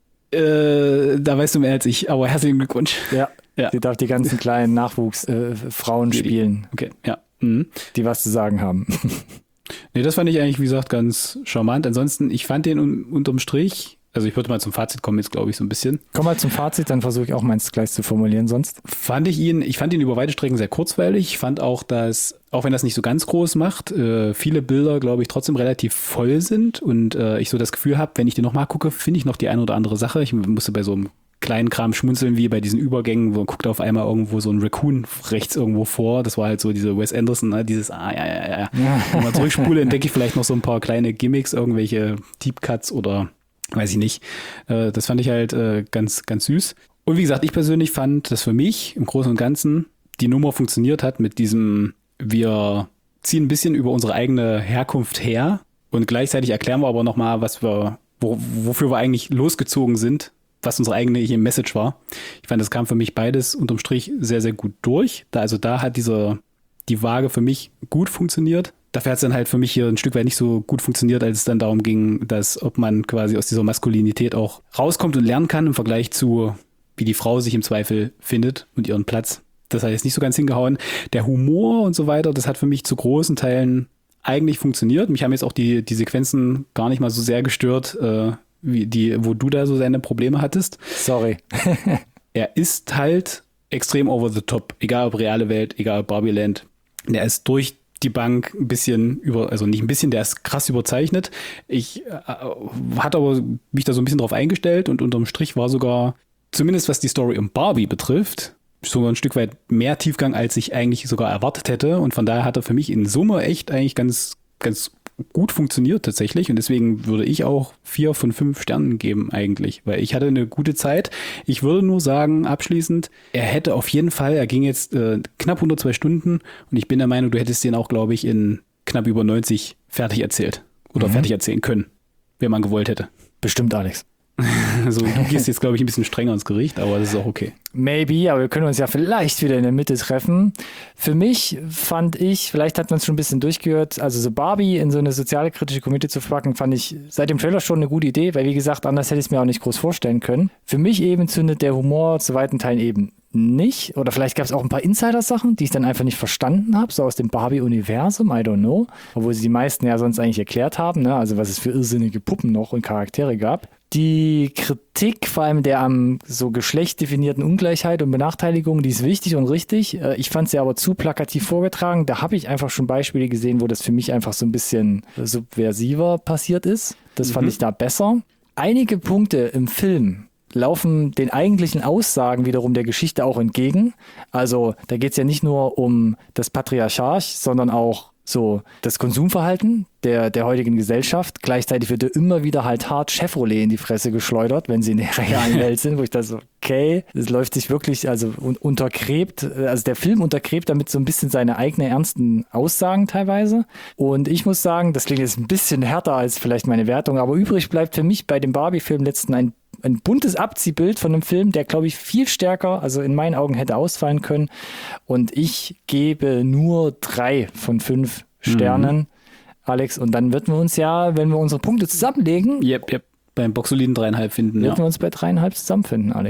Äh, da weißt du mehr als ich, aber herzlichen Glückwunsch. Ja, ja. Sie darf die ganzen kleinen Nachwuchsfrauen äh, spielen. Okay, ja. Mhm. Die was zu sagen haben. Nee, das fand ich eigentlich, wie gesagt, ganz charmant. Ansonsten, ich fand den un- unterm Strich, also ich würde mal zum Fazit kommen jetzt, glaube ich, so ein bisschen. Komm mal zum Fazit, dann versuche ich auch meins gleich zu formulieren sonst. Fand ich ihn, ich fand ihn über weite Strecken sehr kurzweilig. Ich fand auch, dass, auch wenn das nicht so ganz groß macht, äh, viele Bilder, glaube ich, trotzdem relativ voll sind und äh, ich so das Gefühl habe, wenn ich den nochmal gucke, finde ich noch die eine oder andere Sache. Ich musste bei so einem kleinen Kram schmunzeln, wie bei diesen Übergängen, wo man guckt auf einmal irgendwo so ein Raccoon rechts irgendwo vor. Das war halt so diese Wes Anderson, ne? Dieses, ah, ja, ja, ja. ja. Wenn man zurückspule, entdecke ich vielleicht noch so ein paar kleine Gimmicks, irgendwelche Deep Cuts oder weiß ich nicht. Äh, das fand ich halt äh, ganz, ganz süß. Und wie gesagt, ich persönlich fand, dass für mich im Großen und Ganzen die Nummer funktioniert hat mit diesem, wir ziehen ein bisschen über unsere eigene Herkunft her und gleichzeitig erklären wir aber nochmal, was wir, wo, wofür wir eigentlich losgezogen sind, was unsere eigene Message war. Ich fand, das kam für mich beides unterm Strich sehr, sehr gut durch. Da, also da hat diese, die Waage für mich gut funktioniert. Dafür hat es dann halt für mich hier ein Stück weit nicht so gut funktioniert, als es dann darum ging, dass ob man quasi aus dieser Maskulinität auch rauskommt und lernen kann im Vergleich zu, wie die Frau sich im Zweifel findet und ihren Platz. Das hat jetzt nicht so ganz hingehauen. Der Humor und so weiter, das hat für mich zu großen Teilen eigentlich funktioniert. Mich haben jetzt auch die, die Sequenzen gar nicht mal so sehr gestört, äh, wie die, wo du da so seine Probleme hattest. Sorry. Er ist halt extrem over the top. Egal ob reale Welt, egal ob Barbieland. Der ist durch die Bank ein bisschen über, also nicht ein bisschen, der ist krass überzeichnet. Ich äh, hatte aber mich da so ein bisschen drauf eingestellt und unterm Strich war sogar, zumindest was die Story um Barbie betrifft, sogar ein Stück weit mehr Tiefgang, als ich eigentlich sogar erwartet hätte. Und von daher hat er für mich in Summe echt eigentlich ganz, ganz gut funktioniert tatsächlich. Und deswegen würde ich auch vier von fünf Sternen geben eigentlich, weil ich hatte eine gute Zeit. Ich würde nur sagen, abschließend, er hätte auf jeden Fall, er ging jetzt äh, knapp unter zwei Stunden und ich bin der Meinung, du hättest den auch, glaube ich, in knapp über neunzig fertig erzählt oder mhm. fertig erzählen können, wenn man gewollt hätte. Bestimmt, Alex. Also du gehst jetzt, glaube ich, ein bisschen strenger ins Gericht, aber das ist auch okay. Maybe, aber wir können uns ja vielleicht wieder in der Mitte treffen. Für mich fand ich, vielleicht hat man es schon ein bisschen durchgehört, also so Barbie in so eine soziale kritische Komödie zu verpacken, fand ich seit dem Trailer schon eine gute Idee, weil wie gesagt, anders hätte ich es mir auch nicht groß vorstellen können. Für mich eben zündet der Humor zu weiten Teilen eben nicht. Oder vielleicht gab es auch ein paar Insider-Sachen, die ich dann einfach nicht verstanden habe, so aus dem Barbie-Universum, I don't know. Obwohl sie die meisten ja sonst eigentlich erklärt haben, ne? Also was es für irrsinnige Puppen noch und Charaktere gab. Die Kritik, vor allem der am so geschlechtsdefinierten Ungleichheit und Benachteiligung, die ist wichtig und richtig. Ich fand sie aber zu plakativ vorgetragen. Da habe ich einfach schon Beispiele gesehen, wo das für mich einfach so ein bisschen subversiver passiert ist. Das mhm. fand ich da besser. Einige Punkte im Film laufen den eigentlichen Aussagen wiederum der Geschichte auch entgegen. Also da geht es ja nicht nur um das Patriarchat, sondern auch so das Konsumverhalten der, der heutigen Gesellschaft. Gleichzeitig wird immer wieder halt hart Chevrolet in die Fresse geschleudert, wenn sie in der realen Welt sind, wo ich da so, okay, es läuft sich wirklich, also untergräbt, also der Film untergräbt damit so ein bisschen seine eigenen ernsten Aussagen teilweise. Und ich muss sagen, das klingt jetzt ein bisschen härter als vielleicht meine Wertung, aber übrig bleibt für mich bei dem Barbie-Film letzten ein ein buntes Abziehbild von einem Film, der, glaube ich, viel stärker, also in meinen Augen hätte ausfallen können. Und ich gebe nur drei von fünf Sternen, mhm. Alex. Und dann würden wir uns ja, wenn wir unsere Punkte zusammenlegen, yep, yep. beim Boxoliden dreieinhalb finden. Würden ja. wir uns bei dreieinhalb zusammenfinden, Alex.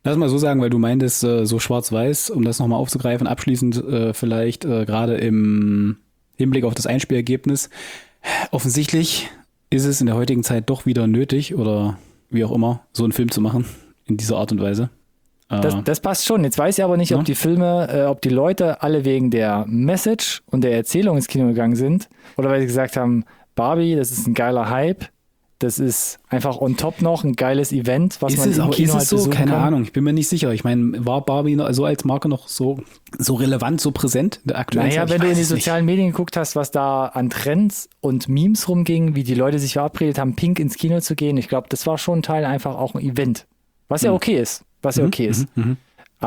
Lass mal so sagen, weil du meintest, äh, so schwarz-weiß, um das nochmal aufzugreifen, abschließend äh, vielleicht äh, gerade im Hinblick auf das Einspielergebnis. Offensichtlich ist es in der heutigen Zeit doch wieder nötig oder wie auch immer, so einen Film zu machen in dieser Art und Weise. Äh, Das, das passt schon. Jetzt weiß ich aber nicht, ob Ja. die Filme, äh, ob die Leute alle wegen der Message und der Erzählung ins Kino gegangen sind oder weil sie gesagt haben, Barbie, das ist ein geiler Hype. Das ist einfach on top noch ein geiles Event, was ist man es, im aber Kino ist halt es so? besuchen Keine kann. Ahnung, ich bin mir nicht sicher. Ich meine, war Barbie noch, so als Marke noch so, so relevant, so präsent in der aktuellen Naja, Zeit? wenn Ich du in weiß die es nicht. sozialen Medien geguckt hast, was da an Trends und Memes rumging, wie die Leute sich verabredet haben, pink ins Kino zu gehen, ich glaube, das war schon ein Teil einfach auch ein Event. Was ja okay ist. Was ja okay ist. Mhm.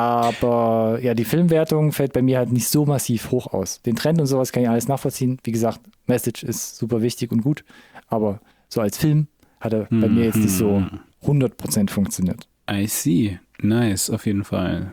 Aber ja, die Filmwertung fällt bei mir halt nicht so massiv hoch aus. Den Trend und sowas kann ich alles nachvollziehen. Wie gesagt, Message ist super wichtig und gut. Aber so als Film hat er bei mir jetzt nicht so hundert Prozent funktioniert. I see. Nice, auf jeden Fall.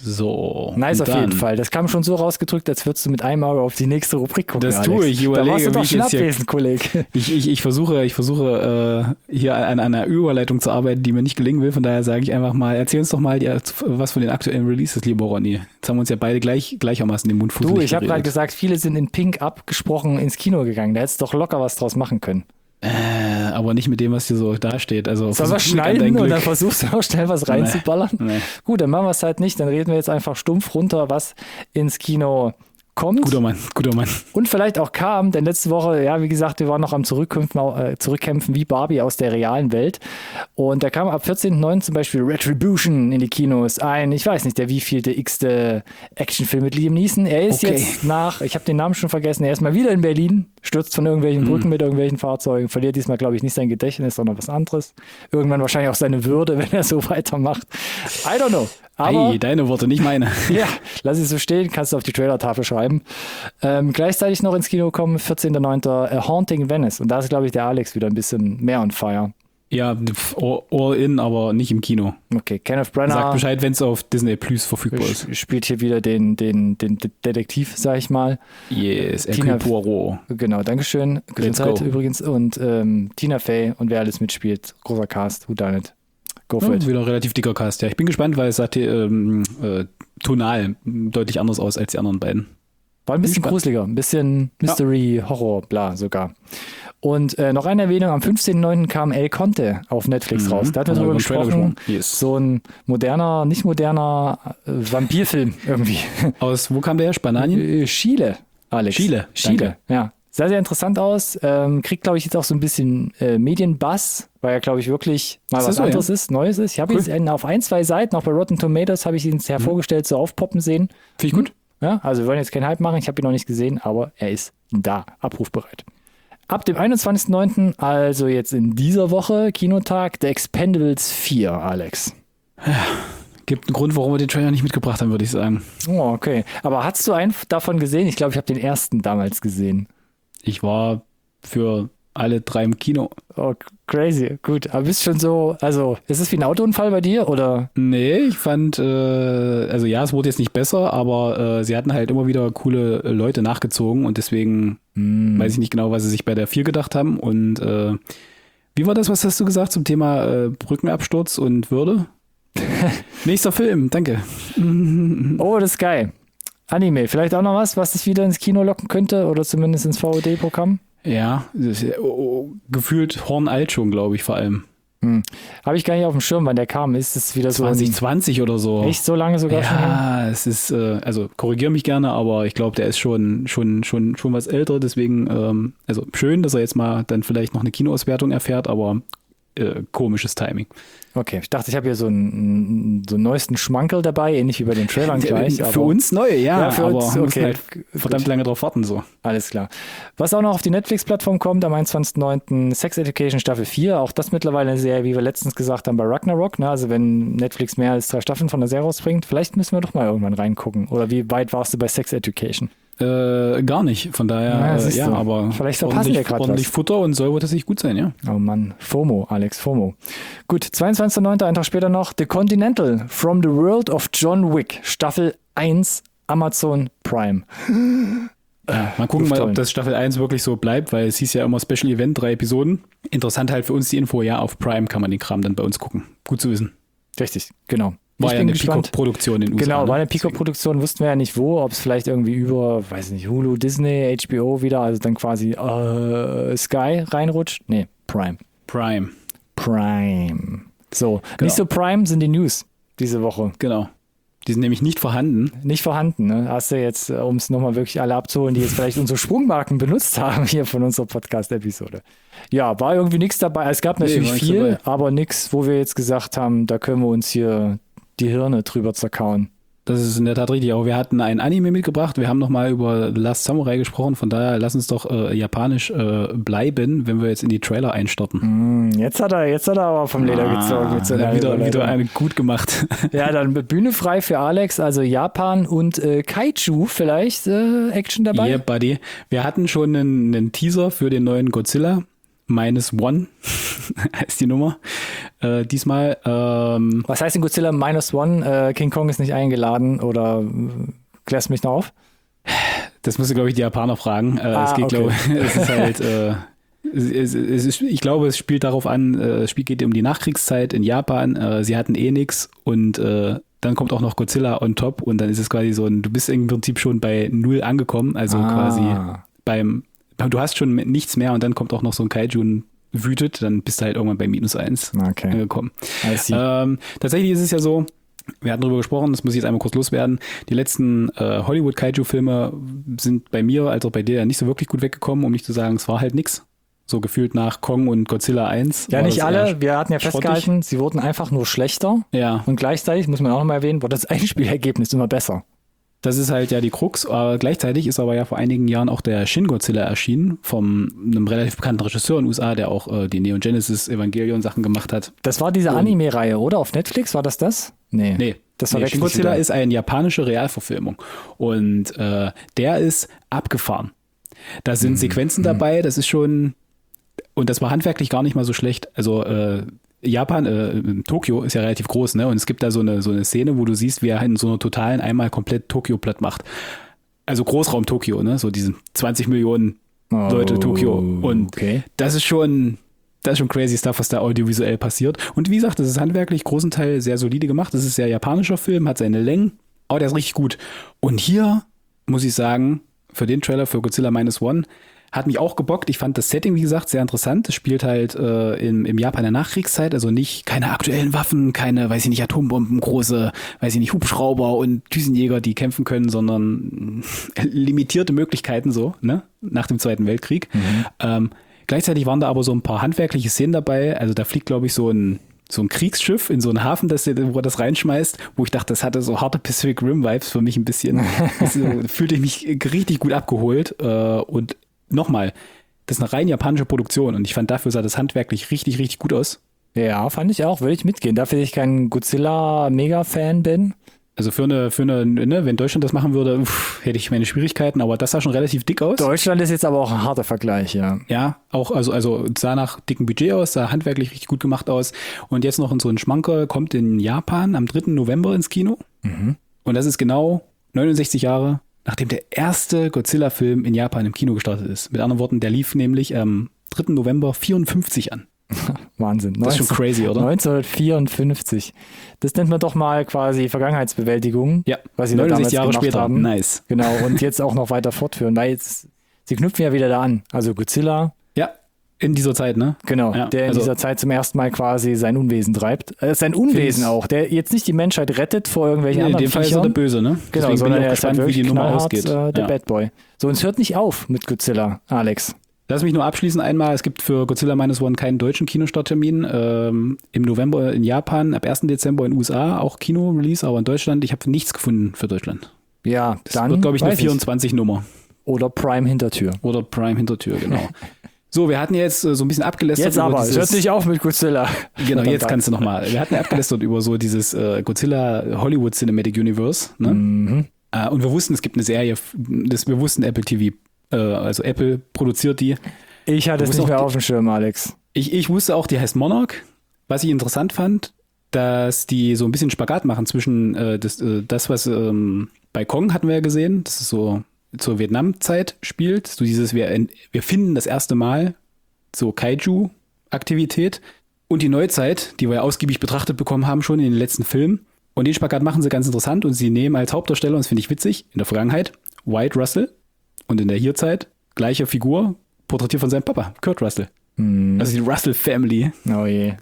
So. Nice und auf jeden dann- Fall. Das kam schon so rausgedrückt, als würdest du mit einem Auge auf die nächste Rubrik gucken. Das Alex. tue ich. Ich Da warst überlege, du doch wie ich jetzt hier- Schnappwesen, Kollege. Ich, ich, ich versuche, ich versuche äh, hier an einer Überleitung zu arbeiten, die mir nicht gelingen will. Von daher sage ich einfach mal, erzähl uns doch mal die, was von den aktuellen Releases, lieber Ronny. Jetzt haben wir uns ja beide gleich gleichermaßen den Mund Du, fusselig ich habe gerade geredet. gesagt, viele sind in Pink abgesprochen ins Kino gegangen. Da hättest du doch locker was draus machen können. Äh, aber nicht mit dem, was hier so dasteht. Also Sollen wir versuch nicht an dein schneiden und Glück. dann versuchst du auch schnell was reinzuballern? Nee. Gut, dann machen wir es halt nicht. Dann reden wir jetzt einfach stumpf runter, was ins Kino kommt. Guter Mann, guter Mann. Und vielleicht auch kam, denn letzte Woche, ja, wie gesagt, wir waren noch am Zurückkämpfen, äh, Zurückkämpfen wie Barbie aus der realen Welt. Und da kam ab vierzehnten neunten zum Beispiel Retribution in die Kinos. Ein, ich weiß nicht, der wievielte x-te Actionfilm mit Liam Neeson. Er ist Okay. jetzt nach, ich habe den Namen schon vergessen, er ist mal wieder in Berlin, stürzt von irgendwelchen Brücken mit irgendwelchen Fahrzeugen, verliert diesmal, glaube ich, nicht sein Gedächtnis, sondern was anderes. Irgendwann wahrscheinlich auch seine Würde, wenn er so weitermacht. I don't know. Aber Hey, deine Worte, nicht meine. ja, lass es so stehen, kannst du auf die Trailer-Tafel schreiben. Ähm, gleichzeitig noch ins Kino kommen, vierzehnten neunten A Haunting Venice. Und da ist, glaube ich, der Alex wieder ein bisschen mehr on fire. Ja, pf, all, all in, aber nicht im Kino. Okay, Kenneth Sag Branagh Bescheid, wenn es auf Disney Plus verfügbar ist. sp- spielt hier wieder den, den, den De- Detektiv, sag ich mal. Yes, Tina- Hercule Poirot. Genau, Dankeschön. Gesundheit go. übrigens. Und ähm, Tina Fey und wer alles mitspielt. Großer Cast, who done it? Go for Ja, it. wieder ein relativ dicker Cast, ja. Ich bin gespannt, weil es sagt, ähm, äh, tonal deutlich anders aus als die anderen beiden. War ein bisschen Spannend. gruseliger, ein bisschen Mystery, Horror, bla sogar. Und äh, noch eine Erwähnung, am fünfzehnten neunten kam El Conte auf Netflix Mhm. raus. Da hatten wir Haben wir drüber über den Trailer gesprochen. gesprochen. Yes. So ein moderner, nicht moderner äh, Vampirfilm irgendwie. Aus, wo kam der her? Spanien? Äh, Chile, Alex. Chile, Chile, danke. ja. Sah sehr interessant aus. Ähm, kriegt, glaube ich, jetzt auch so ein bisschen äh, Medienbass, weil er, glaube ich, wirklich mal Ist was das so, anderes ja? ist, Neues ist. Ich habe Cool. ihn in- auf ein, zwei Seiten, auch bei Rotten Tomatoes, habe ich ihn hervorgestellt, so aufpoppen sehen. Finde ich gut. Ja, also wir wollen jetzt keinen Hype machen, ich habe ihn noch nicht gesehen, aber er ist da, abrufbereit. Ab dem einundzwanzigsten neunten, also jetzt in dieser Woche, Kinotag, The Expendables vier, Alex. Gibt einen Grund, warum wir den Trailer nicht mitgebracht haben, würde ich sagen. Oh, okay. Aber hast du einen davon gesehen? Ich glaube, ich habe den ersten damals gesehen. Ich war für alle drei im Kino. Oh, crazy. Gut, aber bist schon so, also ist es wie ein Autounfall bei dir oder? Nee, ich fand, äh, also ja, es wurde jetzt nicht besser, aber äh, sie hatten halt immer wieder coole äh, Leute nachgezogen und deswegen Hm. weiß ich nicht genau, was sie sich bei der vier gedacht haben. Und äh, wie war das, was hast du gesagt zum Thema äh, Brückenabsturz und Würde? Nächster Film, danke. Oh, das ist geil. Anime, vielleicht auch noch was, was dich wieder ins Kino locken könnte oder zumindest ins V O D-Programm? Ja, das ist ja, oh, oh, gefühlt hornalt schon, glaube ich, vor allem. Hm. Habe ich gar nicht auf dem Schirm, wann der kam. Ist es wieder so zwanzig zwanzig oder so. ein, echt so lange sogar schon? hin? Ja, es ist, äh, also korrigiere mich gerne, aber ich glaube, der ist schon, schon, schon, schon was älter, deswegen, ähm, also schön, dass er jetzt mal dann vielleicht noch eine Kinoauswertung erfährt, aber äh, komisches Timing. Okay, ich dachte, ich habe hier so einen, so einen neuesten Schmankerl dabei, ähnlich wie bei den Trailern gleich. Für aber uns neu, ja, Ja, für aber uns, wir müssen okay. halt verdammt lange drauf warten so. Alles klar. Was auch noch auf die Netflix-Plattform kommt, am einundzwanzigsten neunten Sex Education Staffel vier. Auch das mittlerweile eine Serie, wie wir letztens gesagt haben, bei Ragnarok. Ne? Also wenn Netflix mehr als drei Staffeln von der Serie rausbringt, vielleicht müssen wir doch mal irgendwann reingucken. Oder wie weit warst du bei Sex Education? Äh, gar nicht, von daher, Ja, äh, siehst ja, du. aber Vielleicht verpassen ordentlich, wir grad ordentlich was. Futter und soll wohl tatsächlich gut sein, ja. Oh Mann, FOMO, Alex, FOMO. Gut, zweiundzwanzigsten neunten einen Tag später noch The Continental from the World of John Wick, Staffel eins, Amazon Prime. Ja, mal gucken, mal, ob das Staffel eins wirklich so bleibt, weil es hieß ja immer Special Event, drei Episoden. Interessant halt für uns die Info, ja, auf Prime kann man den Kram dann bei uns gucken. Gut zu wissen. Richtig, genau. War ich ja bin eine gespannt. Peacock-Produktion in den U S A. Genau, ne? war eine Peacock-Produktion, wussten wir ja nicht wo, ob es vielleicht irgendwie über, weiß nicht, Hulu, Disney, H B O wieder, also dann quasi äh, Sky reinrutscht. Nee, Prime. Prime. Prime. So, Genau. nicht so Prime sind die News diese Woche. Genau. Die sind nämlich nicht vorhanden. Nicht vorhanden, ne? Hast du jetzt, um es nochmal wirklich alle abzuholen, die jetzt vielleicht unsere Sprungmarken benutzt haben hier von unserer Podcast-Episode. Ja, war irgendwie nichts dabei. Es gab natürlich Nee, war nichts viel, dabei. aber nichts, wo wir jetzt gesagt haben, da können wir uns hier die Hirne drüber zerkauen. Das ist in der Tat richtig. Aber wir hatten ein Anime mitgebracht. Wir haben nochmal über The Last Samurai gesprochen. Von daher lass uns doch äh, japanisch äh, bleiben, wenn wir jetzt in die Trailer einstarten. Hm, jetzt hat er, jetzt hat er aber vom Leder gezogen mit so einer Ah, wieder, Überleitung. wieder eine gut gemacht. Ja, dann Bühne frei für Alex, also Japan und äh, Kaiju vielleicht, äh, Action dabei? Yeah, buddy. Wir hatten schon einen, einen Teaser für den neuen Godzilla. Minus One heißt die Nummer. Äh, diesmal. Ähm, Was heißt denn Godzilla Minus One? Äh, King Kong ist nicht eingeladen oder äh, klärst du mich noch auf? das musst du, glaube ich, die Japaner fragen. Äh, Ah, es geht, okay. glaube ich, es ist halt. Äh, es, es, es ist, ich glaube, es spielt darauf an, äh, es spielt, geht um die Nachkriegszeit in Japan. Äh, sie hatten eh nix und äh, dann kommt auch noch Godzilla on top und dann ist es quasi so ein, du bist im Prinzip schon bei Null angekommen, also Ah. quasi beim, du hast schon nichts mehr und dann kommt auch noch so ein Kaiju und wütet, dann bist du halt irgendwann bei minus eins Okay. angekommen. I see. Ähm, tatsächlich ist es ja so, wir hatten darüber gesprochen, das muss ich jetzt einmal kurz loswerden, die letzten äh, Hollywood-Kaiju-Filme sind bei mir, als auch bei dir, ja nicht so wirklich gut weggekommen, um nicht zu sagen, es war halt nix. So gefühlt nach Kong und Godzilla eins. Ja, war nicht das alle. eher Wir hatten ja schrottig. festgehalten, sie wurden einfach nur schlechter. Ja, Und gleichzeitig, muss man auch nochmal erwähnen, wurde das Einspielergebnis immer besser. das ist halt ja die Krux. Aber gleichzeitig ist aber ja vor einigen Jahren auch der Shin Godzilla erschienen, von einem relativ bekannten Regisseur in den U S A, der auch äh, die Neon Genesis Evangelion Sachen gemacht hat. Das war diese Und- Anime-Reihe, oder? Auf Netflix war das das? Nee. Nee, Das nee, verwechsel Shin ich Godzilla wieder. ist eine japanische Realverfilmung und äh, der ist abgefahren. Da sind Mhm. Sequenzen dabei, das ist schon, und das war handwerklich gar nicht mal so schlecht. Also äh, Japan, äh, Tokio ist ja relativ groß, ne? Und es gibt da so eine, so eine Szene, wo du siehst, wie er in so einer totalen einmal komplett Tokio platt macht. Also Großraum Tokio, ne? So diese zwanzig Millionen Leute Oh, Tokio. Und okay. das ist schon, das ist schon crazy Stuff, was da audiovisuell passiert. Und wie gesagt, das ist handwerklich großen Teil sehr solide gemacht. Das ist sehr japanischer Film, hat seine Längen, aber der ist richtig gut. Und hier muss ich sagen, für den Trailer für Godzilla Minus One hat mich auch gebockt. Ich fand das Setting, wie gesagt, sehr interessant. Es spielt halt äh, im, im Japan der Nachkriegszeit, also nicht keine aktuellen Waffen, keine, weiß ich nicht, Atombomben, große, weiß ich nicht, Hubschrauber und Düsenjäger, die kämpfen können, sondern äh, limitierte Möglichkeiten so, ne, nach dem Zweiten Weltkrieg. Mhm. Ähm, gleichzeitig waren da aber so ein paar handwerkliche Szenen dabei. Also da fliegt, glaube ich, so ein so ein Kriegsschiff in so einen Hafen, das, wo er das reinschmeißt, wo ich dachte, das hatte so harte Pacific Rim Vibes für mich ein bisschen. Das, äh, fühlte ich mich richtig gut abgeholt. Äh, und nochmal, das ist eine rein japanische Produktion und ich fand, dafür sah das handwerklich richtig, richtig gut aus. Ja, fand ich auch, würde ich mitgehen. Dafür, dass ich kein Godzilla-Mega-Fan bin. Also für eine, für eine, ne, wenn Deutschland das machen würde, uff, hätte ich meine Schwierigkeiten, aber das sah schon relativ dick aus. Deutschland ist jetzt aber auch ein harter Vergleich, ja. Ja, auch, also, also sah nach dickem Budget aus, sah handwerklich richtig gut gemacht aus. Und jetzt noch in so ein Schmanker, kommt in Japan am dritten November ins Kino. Mhm. Und das ist genau neunundsechzig Jahre, nachdem der erste Godzilla-Film in Japan im Kino gestartet ist. Mit anderen Worten, der lief nämlich am dritten November vierundfünfzig an. Wahnsinn. Das ist schon crazy, oder? neunzehnhundertvierundfünfzig. Das nennt man doch mal quasi Vergangenheitsbewältigung. Ja, was sie da neunundsechzig Jahre damals gemacht später. haben. Nice. Genau, und jetzt auch noch weiter fortführen, weil jetzt, sie knüpfen ja wieder da an. Also Godzilla, Ja, in dieser Zeit, ne? genau, Ja, der in also- dieser Zeit zum ersten Mal quasi sein Unwesen treibt. Äh, sein Unwesen Find's- auch, der jetzt nicht die Menschheit rettet vor irgendwelchen Nee, in anderen dem Fall ist er der Viechern. Böse, ne? Genau, Deswegen bin sondern ich er auch ist halt gespannt, wie wirklich die Nummer knallhart, ausgeht. äh, der Ja. Bad Boy. So, und es hört nicht auf mit Godzilla, Alex. Lass mich nur abschließen einmal, es gibt für Godzilla Minus One keinen deutschen Kinostarttermin. Ähm, Im November in Japan, ab ersten Dezember in den U S A auch Kino-Release, aber in Deutschland, ich habe nichts gefunden für Deutschland. Ja, Das dann wird, glaube ich, eine weiß vierundzwanzig-Nummer. Oder Prime Hintertür. Oder Prime Hintertür, genau. So, wir hatten jetzt äh, so ein bisschen abgelästert. Jetzt über aber, es dieses, hört nicht auf mit Godzilla. Genau, Und dann jetzt kannst du nochmal. Wir hatten ja abgelästert über so dieses äh, Godzilla Hollywood Cinematic Universe. Ne? Mhm. Äh, und wir wussten, es gibt eine Serie, das, wir wussten, Apple T V, äh, also Apple produziert die. Ich hatte Du es musst nicht auch mehr die- auf dem Schirm, Alex. Ich, ich wusste auch, die heißt Monarch. Was ich interessant fand, dass die so ein bisschen Spagat machen zwischen äh, das, äh, das, was ähm, bei Kong hatten wir ja gesehen, das ist so zur Vietnamzeit spielt, so dieses, wir, wir finden das erste Mal so Kaiju-Aktivität und die Neuzeit, die wir ja ausgiebig betrachtet bekommen haben schon in den letzten Filmen. Und den Spagat machen sie ganz interessant und sie nehmen als Hauptdarsteller, und das finde ich witzig, in der Vergangenheit Wyatt Russell und in der Hierzeit gleiche Figur, porträtiert von seinem Papa, Kurt Russell. Hm. Also die Russell Family. Oh je.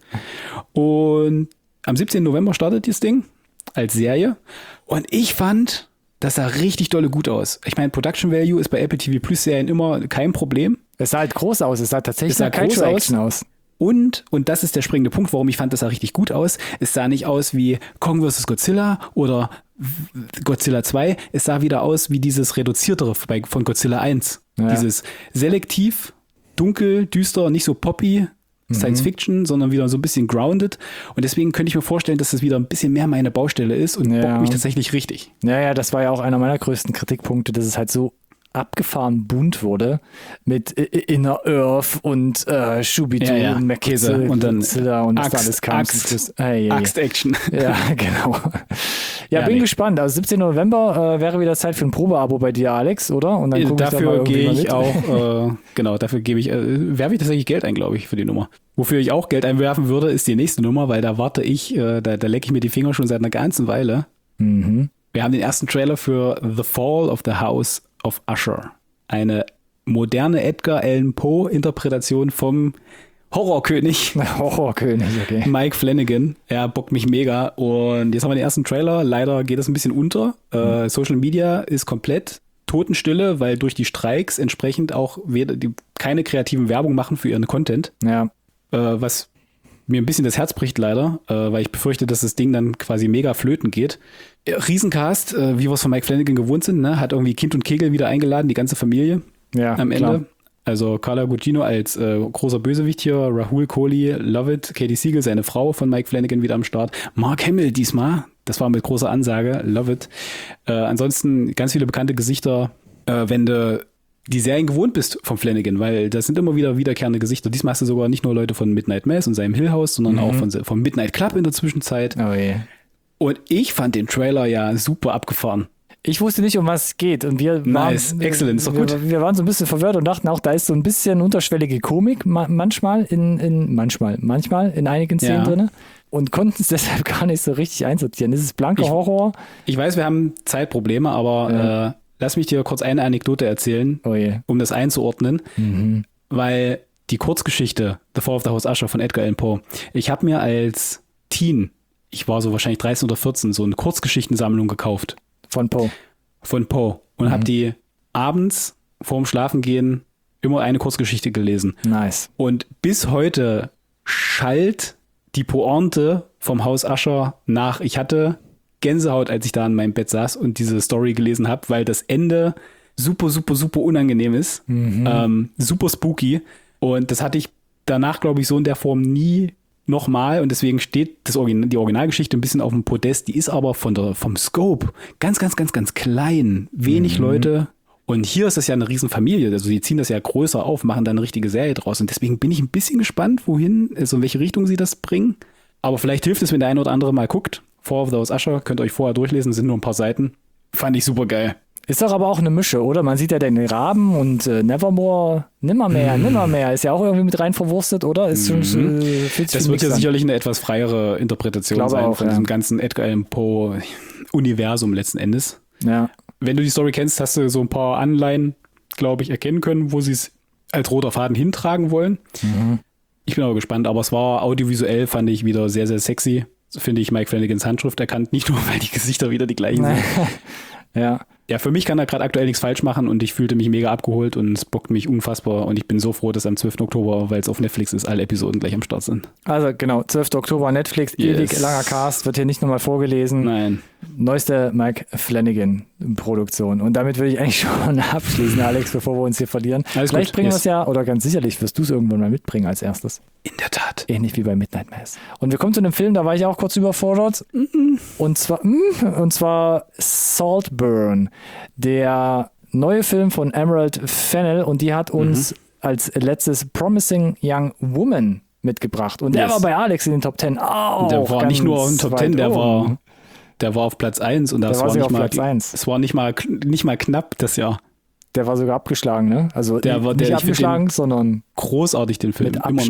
Und am siebzehnten November startet dieses Ding als Serie. Und ich fand, das sah richtig dolle gut aus. Ich meine, Production Value ist bei Apple T V Plus Serien immer kein Problem. Es sah halt groß aus. Es sah tatsächlich Es sah nach Kaiju-Action aus. aus. Und, und das ist der springende Punkt, warum ich fand, das sah richtig gut aus. Es sah nicht aus wie Kong versus. Godzilla oder Godzilla zwei. Es sah wieder aus wie dieses reduziertere von Godzilla eins. Ja. Dieses selektiv, dunkel, düster, nicht so poppy, Science Fiction, sondern wieder so ein bisschen grounded. Und deswegen könnte ich mir vorstellen, dass das wieder ein bisschen mehr meine Baustelle ist und Ja. bockt mich tatsächlich richtig. Naja, das war ja auch einer meiner größten Kritikpunkte, dass es halt so abgefahren bunt wurde mit I- I- Inner Earth und äh, Shubidu Ja, ja. und Käse Mac- und dann Godzilla und was da Axt, alles kam. Axt, Hey, hey. Axt-Action. Ja, genau. Ja, Ja, bin nee. gespannt. Also siebzehnten November äh, wäre wieder Zeit für ein Probeabo bei dir, Alex, oder? Und dann guck ich da mal Dafür irgendwie gehe mal ich mit. auch, äh, genau, dafür gebe ich, äh, werfe ich tatsächlich Geld ein, glaube ich, für die Nummer. Wofür ich auch Geld einwerfen würde, ist die nächste Nummer, weil da warte ich, äh, da, da lecke ich mir die Finger schon seit einer ganzen Weile. Mhm. Wir haben den ersten Trailer für The Fall of the House of Usher. Eine moderne Edgar Allan Poe Interpretation vom Horrorkönig Horrorkönig, okay. Mike Flanagan. Er bockt mich mega. Und jetzt haben wir den ersten Trailer. Leider geht das ein bisschen unter. Äh, Social Media ist komplett Totenstille, weil durch die Streiks entsprechend auch weder die, keine kreativen Werbung machen für ihren Content. Ja. Äh, was mir ein bisschen das Herz bricht leider, äh, weil ich befürchte, dass das Ding dann quasi mega flöten geht. Äh, Riesencast, äh, wie wir es von Mike Flanagan gewohnt sind, ne? Hat irgendwie Kind und Kegel wieder eingeladen, die ganze Familie Ja, am Ende. klar. Also Carla Gugino als äh, großer Bösewicht hier, Rahul Kohli, Love It, Katie Siegel, seine Frau von Mike Flanagan wieder am Start. Mark Hamill diesmal, das war mit großer Ansage, Love It. Äh, ansonsten ganz viele bekannte Gesichter, äh, wenn du die Serien gewohnt bist vom Flanagan, weil das sind immer wieder wiederkehrende Gesichter. Diesmal hast du sogar nicht nur Leute von Midnight Mass und seinem Hill House, sondern Mhm. auch von, vom Midnight Club in der Zwischenzeit. Oh je. Und ich fand den Trailer ja super abgefahren. Ich wusste nicht, um was es geht. Und wir Nice, waren, excellent, ist doch wir, gut. wir waren so ein bisschen verwirrt und dachten auch, da ist so ein bisschen unterschwellige Komik ma- manchmal in, in manchmal, manchmal in einigen Szenen Ja. drin und konnten es deshalb gar nicht so richtig einsortieren. Ist es blanker Ich- Horror? Ich weiß, wir haben Zeitprobleme, aber Ja. äh, lass mich dir kurz eine Anekdote erzählen, Oh je. um das einzuordnen, Mhm. weil die Kurzgeschichte The Fall of the House Usher von Edgar Allan Poe, ich habe mir als Teen, ich war so wahrscheinlich dreizehn oder vierzehn, so eine Kurzgeschichtensammlung gekauft Von Poe. von Poe und Mhm. habe die abends vorm Schlafengehen immer eine Kurzgeschichte gelesen. Nice. Und bis heute schallt die Pointe vom Haus Usher nach. Ich hatte Gänsehaut, als ich da in meinem Bett saß und diese Story gelesen habe, weil das Ende super, super, super unangenehm ist. Mhm. Ähm, super spooky. Und das hatte ich danach, glaube ich, so in der Form nie nochmal. Und deswegen steht das Origin- die Originalgeschichte ein bisschen auf dem Podest. Die ist aber von der, vom Scope ganz, ganz, ganz, ganz klein. Wenig Mhm. Leute. Und hier ist das ja eine Riesenfamilie. Also die ziehen das ja größer auf, machen da eine richtige Serie draus. Und deswegen bin ich ein bisschen gespannt, wohin, also in welche Richtung sie das bringen. Aber vielleicht hilft es, wenn der eine oder andere mal guckt. Fall of the House Usher, könnt ihr euch vorher durchlesen, sind nur ein paar Seiten. Fand ich super geil. Ist doch aber auch eine Mische, oder? Man sieht ja den Raben und äh, Nevermore, Nimmermehr, Mhm. Nimmermehr ist ja auch irgendwie mit rein verwurstet, oder? Ist schon, Mhm. äh, fühlt sich Das für wird mich ja an. sicherlich eine etwas freiere Interpretation Glaube sein auch, von ja. diesem ganzen Edgar Allan Poe-Universum letzten Endes. Ja. Wenn du die Story kennst, hast du so ein paar Anleihen, glaube ich, erkennen können, wo sie es als roter Faden hintragen wollen. Mhm. Ich bin aber gespannt, aber es war audiovisuell, fand ich wieder sehr, sehr sexy. So finde ich Mike Flanagans Handschrift erkannt, nicht nur, weil die Gesichter wieder die gleichen sind. Ja. Ja, für mich kann er gerade aktuell nichts falsch machen und ich fühlte mich mega abgeholt und es bockt mich unfassbar und ich bin so froh, dass am zwölften Oktober, weil es auf Netflix ist, alle Episoden gleich am Start sind. Also genau, zwölften Oktober Netflix, Yes. ewig langer Cast, wird hier nicht nochmal vorgelesen. Nein. Neueste Mike Flanagan Produktion. Und damit würde ich eigentlich schon abschließen, Alex, bevor wir uns hier verlieren. Alles Vielleicht gut, bringen wir yes. es ja, oder ganz sicherlich wirst du es irgendwann mal mitbringen als erstes. In der Tat. Ähnlich wie bei Midnight Mass. Und wir kommen zu einem Film, da war ich auch kurz überfordert. Und zwar, mm, und zwar Saltburn, der neue Film von Emerald Fennell. Und die hat uns als letztes Promising Young Woman mitgebracht. Und der Yes. war bei Alex in den Top Ten auch. Der war nicht nur in Top weit Ten, der oben. war, der war auf Platz eins und das Der war war sogar nicht auf mal, Platz eins. es war nicht mal, nicht mal knapp das Jahr. Der war sogar abgeschlagen, ne? Also Der war- nicht der- ich find abgeschlagen, sondern Großartig den Film. mit immer noch. Abstand.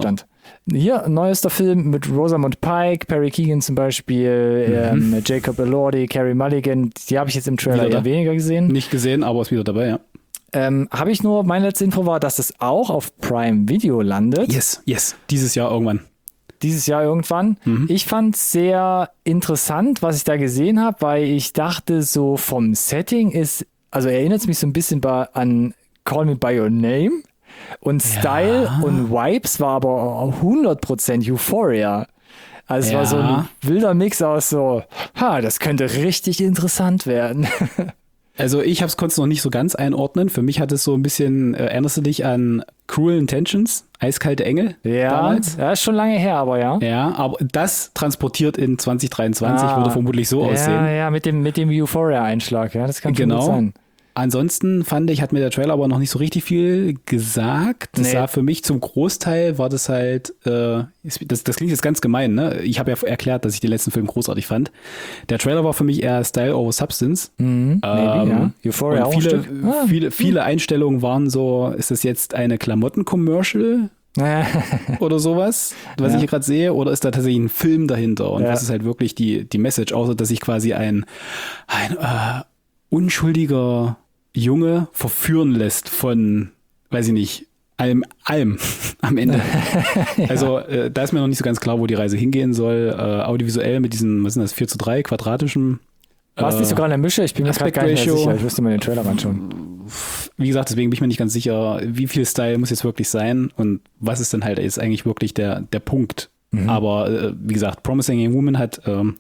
Hier, neuester Film mit Rosamund Pike, Perry Keegan zum Beispiel, mhm. ähm, Jacob Elordi, Carey Mulligan. Die habe ich jetzt im Trailer eher weniger gesehen. Nicht gesehen, aber ist wieder dabei, ja. Ähm, habe ich nur, meine letzte Info war, dass es auch auf Prime Video landet. Yes, yes. Dieses Jahr irgendwann. Dieses Jahr irgendwann. Mhm. Ich fand es sehr interessant, was ich da gesehen habe, weil ich dachte, so vom Setting ist, also erinnert es mich so ein bisschen bei, an Call Me By Your Name und Style ja. und Vibes war aber hundert Prozent Euphoria. Also es ja. war so ein wilder Mix aus so, ha, das könnte richtig interessant werden. Also ich konnte es noch nicht so ganz einordnen. Für mich hat es so ein bisschen, äh, erinnerst du dich an Cruel Intentions, Eiskalte Engel ja, damals? Ja, ist schon lange her, aber ja. Ja, aber das transportiert in zwanzig dreiundzwanzig ah, würde vermutlich so ja, aussehen. Ja, ja, mit dem, mit dem Euphoria-Einschlag, ja, das kann schon genau. gut sein. Ansonsten fand ich, hat mir der Trailer aber noch nicht so richtig viel gesagt. Das nee. sah für mich zum Großteil, war das halt, äh, das, das klingt jetzt ganz gemein, ne? Ich habe ja erklärt, dass ich den letzten Film großartig fand. Der Trailer war für mich eher Style over Substance. Mhm, maybe, ähm, ja. Euphoria auch viele, ein Stück. Ah. viele, viele Einstellungen waren so, ist das jetzt eine Klamotten-Commercial? oder sowas, was ja. ich hier gerade sehe, oder ist da tatsächlich ein Film dahinter? Und ja. was ist halt wirklich die, die Message, außer dass ich quasi ein, ein äh, unschuldiger Junge verführen lässt von, weiß ich nicht, allem, allem am Ende. ja. Also äh, da ist mir noch nicht so ganz klar, wo die Reise hingehen soll. Äh, audiovisuell mit diesen, was sind das, vier zu drei quadratischen. War es äh, nicht sogar in der Mische? Ich bin mir gerade gar nicht mehr sicher. Ich müsste mal den Trailer anschauen. Wie gesagt, deswegen bin ich mir nicht ganz sicher, wie viel Style muss jetzt wirklich sein und was ist denn halt jetzt eigentlich wirklich der, der Punkt. Mhm. Aber äh, wie gesagt, Promising Young Woman hat ähm,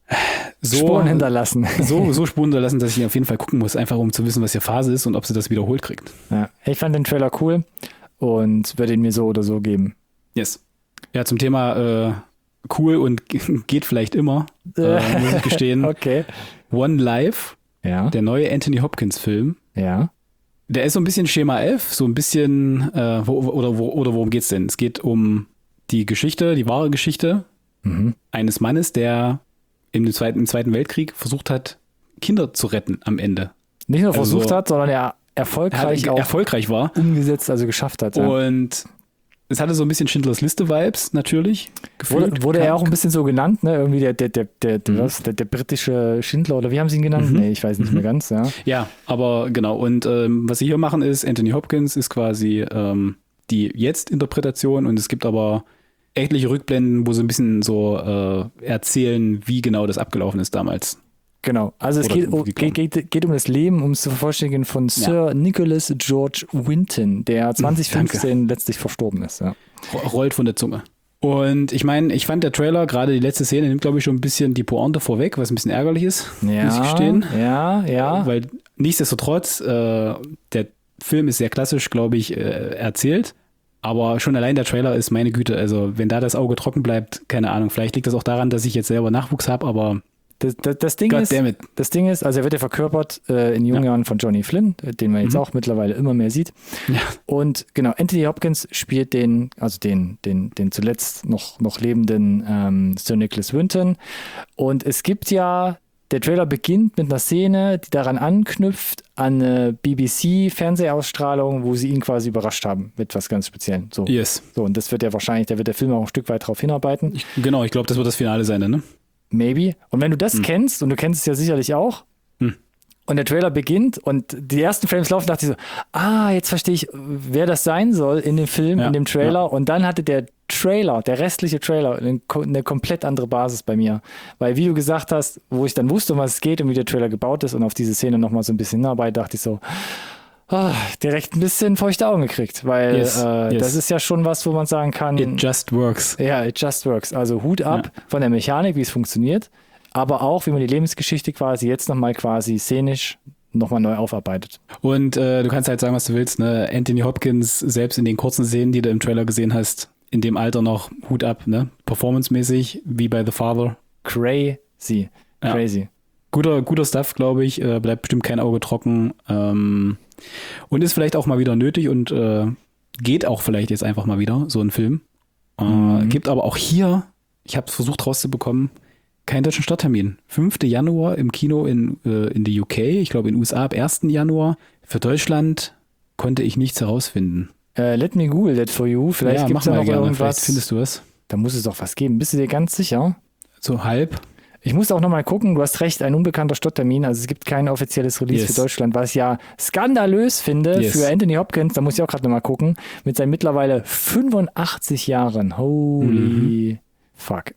so Spuren hinterlassen. so, so Spuren hinterlassen, dass ich auf jeden Fall gucken muss, einfach um zu wissen, was hier Phase ist und ob sie das wiederholt kriegt. Ja, ich fand den Trailer cool und würde ihn mir so oder so geben. Yes. Ja, zum Thema äh, cool und geht vielleicht immer, äh, muss ich gestehen. Okay. One Life, ja. der neue Anthony Hopkins-Film. Ja. Der ist so ein bisschen Schema elf, so ein bisschen, äh, wo, oder, wo, oder worum geht's denn? Es geht um die Geschichte, die wahre Geschichte mhm. eines Mannes, der im Zweiten, im Zweiten Weltkrieg versucht hat, Kinder zu retten am Ende. Nicht nur versucht also, hat, sondern er erfolgreich, er auch erfolgreich war. Umgesetzt, also geschafft hat. Ja. Und es hatte so ein bisschen Schindlers Liste-Vibes, natürlich. Gefühlt. Wurde, wurde er auch ein bisschen so genannt, ne? Irgendwie der, der, der, der, der, mhm. was, der, der britische Schindler, oder wie haben sie ihn genannt? Mhm. Nee, ich weiß nicht mhm. mehr ganz, ja. Ja, aber genau. Und ähm, was sie hier machen ist, Anthony Hopkins ist quasi ähm, die Jetzt-Interpretation und es gibt aber etliche Rückblenden, wo sie ein bisschen so äh, erzählen, wie genau das abgelaufen ist damals. Genau, also es geht, um, geht, geht, geht um das Leben, um es zu vervollständigen, von Sir ja. Nicholas George Winton, der zwanzig fünfzehn Danke. letztlich verstorben ist. Ja. Rollt von der Zunge. Und ich meine, ich fand der Trailer, gerade die letzte Szene, nimmt glaube ich schon ein bisschen die Pointe vorweg, was ein bisschen ärgerlich ist, ja, muss ich gestehen. Ja, ja. Weil nichtsdestotrotz, äh, der Film ist sehr klassisch, glaube ich, äh, erzählt. Aber schon allein der Trailer ist meine Güte. Also wenn da das Auge trocken bleibt, keine Ahnung. Vielleicht liegt das auch daran, dass ich jetzt selber Nachwuchs habe, aber das, das, das, Ding ist, das Ding ist, also er wird ja verkörpert äh, in jungen ja. Jahren von Johnny Flynn, den man jetzt mhm. auch mittlerweile immer mehr sieht. Ja. Und genau, Anthony Hopkins spielt den, also den, den, den zuletzt noch, noch lebenden ähm, Sir Nicholas Winton. Und es gibt ja, der Trailer beginnt mit einer Szene, die daran anknüpft, an eine B B C-Fernsehausstrahlung, wo sie ihn quasi überrascht haben mit was ganz Speziellem. So. Yes. So, und das wird ja wahrscheinlich, da wird der Film auch ein Stück weit drauf hinarbeiten. Ich, genau, ich glaube, das wird das Finale sein, ne? Maybe. Und wenn du das hm. kennst, und du kennst es ja sicherlich auch, hm. und der Trailer beginnt und die ersten Frames laufen, dachte ich so, ah, jetzt verstehe ich, wer das sein soll in dem Film, ja. in dem Trailer. Ja. Und dann hatte der Trailer, der restliche Trailer, eine, eine komplett andere Basis bei mir. Weil, wie du gesagt hast, wo ich dann wusste, um was es geht und wie der Trailer gebaut ist und auf diese Szene nochmal so ein bisschen hinarbeitet, dachte ich so, oh, direkt ein bisschen feuchte Augen gekriegt. Weil yes, äh, yes. das ist ja schon was, wo man sagen kann, it just works. Ja, it just works. Also Hut ab ja. von der Mechanik, wie es funktioniert, aber auch, wie man die Lebensgeschichte quasi jetzt nochmal quasi szenisch nochmal neu aufarbeitet. Und äh, du kannst halt sagen, was du willst, ne? Anthony Hopkins, selbst in den kurzen Szenen, die du im Trailer gesehen hast, in dem Alter noch Hut ab, ne? Performancemäßig, wie bei The Father. Crazy. Ja. Crazy. Guter, guter Stuff, glaube ich. Äh, bleibt bestimmt kein Auge trocken. Ähm, und ist vielleicht auch mal wieder nötig und äh, geht auch vielleicht jetzt einfach mal wieder, so ein Film. Äh, mhm. Gibt aber auch hier, ich habe es versucht rauszubekommen, keinen deutschen Starttermin. fünfter Januar im Kino in, äh, in der U K, ich glaube in den U S A ab ersten Januar. Für Deutschland konnte ich nichts herausfinden. Äh, let me Google that for you. Vielleicht ja, gibt es da noch gerne. irgendwas. Vielleicht findest du was. Da muss es doch was geben. Bist du dir ganz sicher? So halb. Ich muss auch nochmal gucken, du hast recht, ein unbekannter Starttermin, also es gibt kein offizielles Release yes. für Deutschland, was ich ja skandalös finde yes. für Anthony Hopkins, da muss ich auch gerade nochmal gucken, mit seinen mittlerweile fünfundachtzig Jahren. Holy mhm. fuck.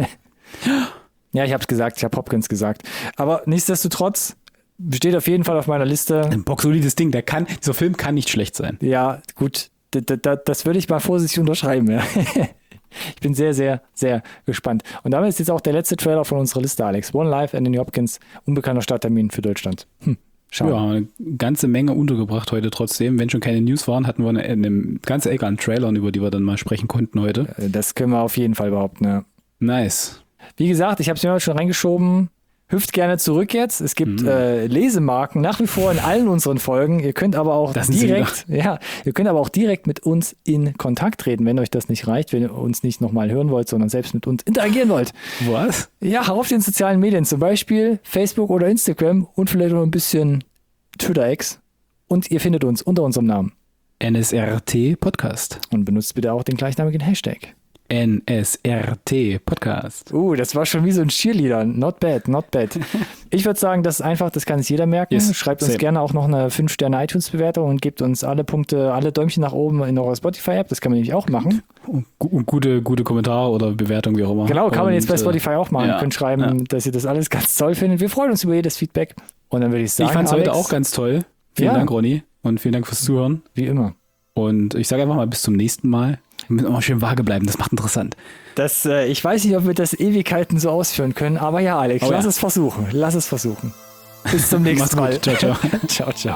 Ja, ich hab's gesagt, ich habe Hopkins gesagt. Aber nichtsdestotrotz steht auf jeden Fall auf meiner Liste. Ein bocksolides Ding, der kann, dieser Film kann nicht schlecht sein. Ja, gut, d- d- das würde ich mal vorsichtig unterschreiben, ja. Ich bin sehr, sehr, sehr gespannt. Und damit ist jetzt auch der letzte Trailer von unserer Liste, Alex. One Life, Anthony Hopkins, unbekannter Starttermin für Deutschland. Hm, schau. Ja, eine ganze Menge untergebracht heute trotzdem. Wenn schon keine News waren, hatten wir eine, eine ganze Ecke an Trailern, über die wir dann mal sprechen konnten heute. Das können wir auf jeden Fall behaupten, ja. Nice. Wie gesagt, ich habe es mir schon reingeschoben. Hüpft gerne zurück jetzt. Es gibt mhm. äh, Lesemarken nach wie vor in allen unseren Folgen. Ihr könnt aber auch direkt, ja, ihr könnt aber auch direkt mit uns in Kontakt treten, wenn euch das nicht reicht, wenn ihr uns nicht nochmal hören wollt, sondern selbst mit uns interagieren wollt. Was? Ja, auf den sozialen Medien, zum Beispiel Facebook oder Instagram und vielleicht noch ein bisschen Twitter-X. Und ihr findet uns unter unserem Namen. N S R T Podcast. Und benutzt bitte auch den gleichnamigen Hashtag. N S R T Podcast. Uh, das war schon wie so ein Cheerleader. Not bad, not bad. Ich würde sagen, das ist einfach, das kann sich jeder merken. Yes, Schreibt uns same. gerne auch noch eine fünf Sterne iTunes-Bewertung und gebt uns alle Punkte, alle Däumchen nach oben in eurer Spotify-App. Das kann man nämlich auch machen. Und gute, gute Kommentare oder Bewertung, wie auch immer. Genau, kann und, man jetzt bei Spotify auch machen. Ja, Ihr könnt schreiben, ja. dass ihr das alles ganz toll findet. Wir freuen uns über jedes Feedback. Und dann würde ich sagen, ich fand es heute auch ganz toll. Vielen ja. Dank, Ronny. Und vielen Dank fürs Zuhören. Wie immer. Und ich sage einfach mal bis zum nächsten Mal. Wir müssen auch schön vage bleiben, das macht interessant. Das, äh, ich weiß nicht, ob wir das Ewigkeiten so ausführen können, aber ja, Alex, oh, lass ja. es versuchen. Lass es versuchen. Bis zum nächsten Mal. Ciao, ciao. Ciao, ciao.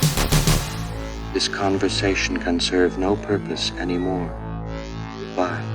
This conversation can serve no purpose anymore. Goodbye.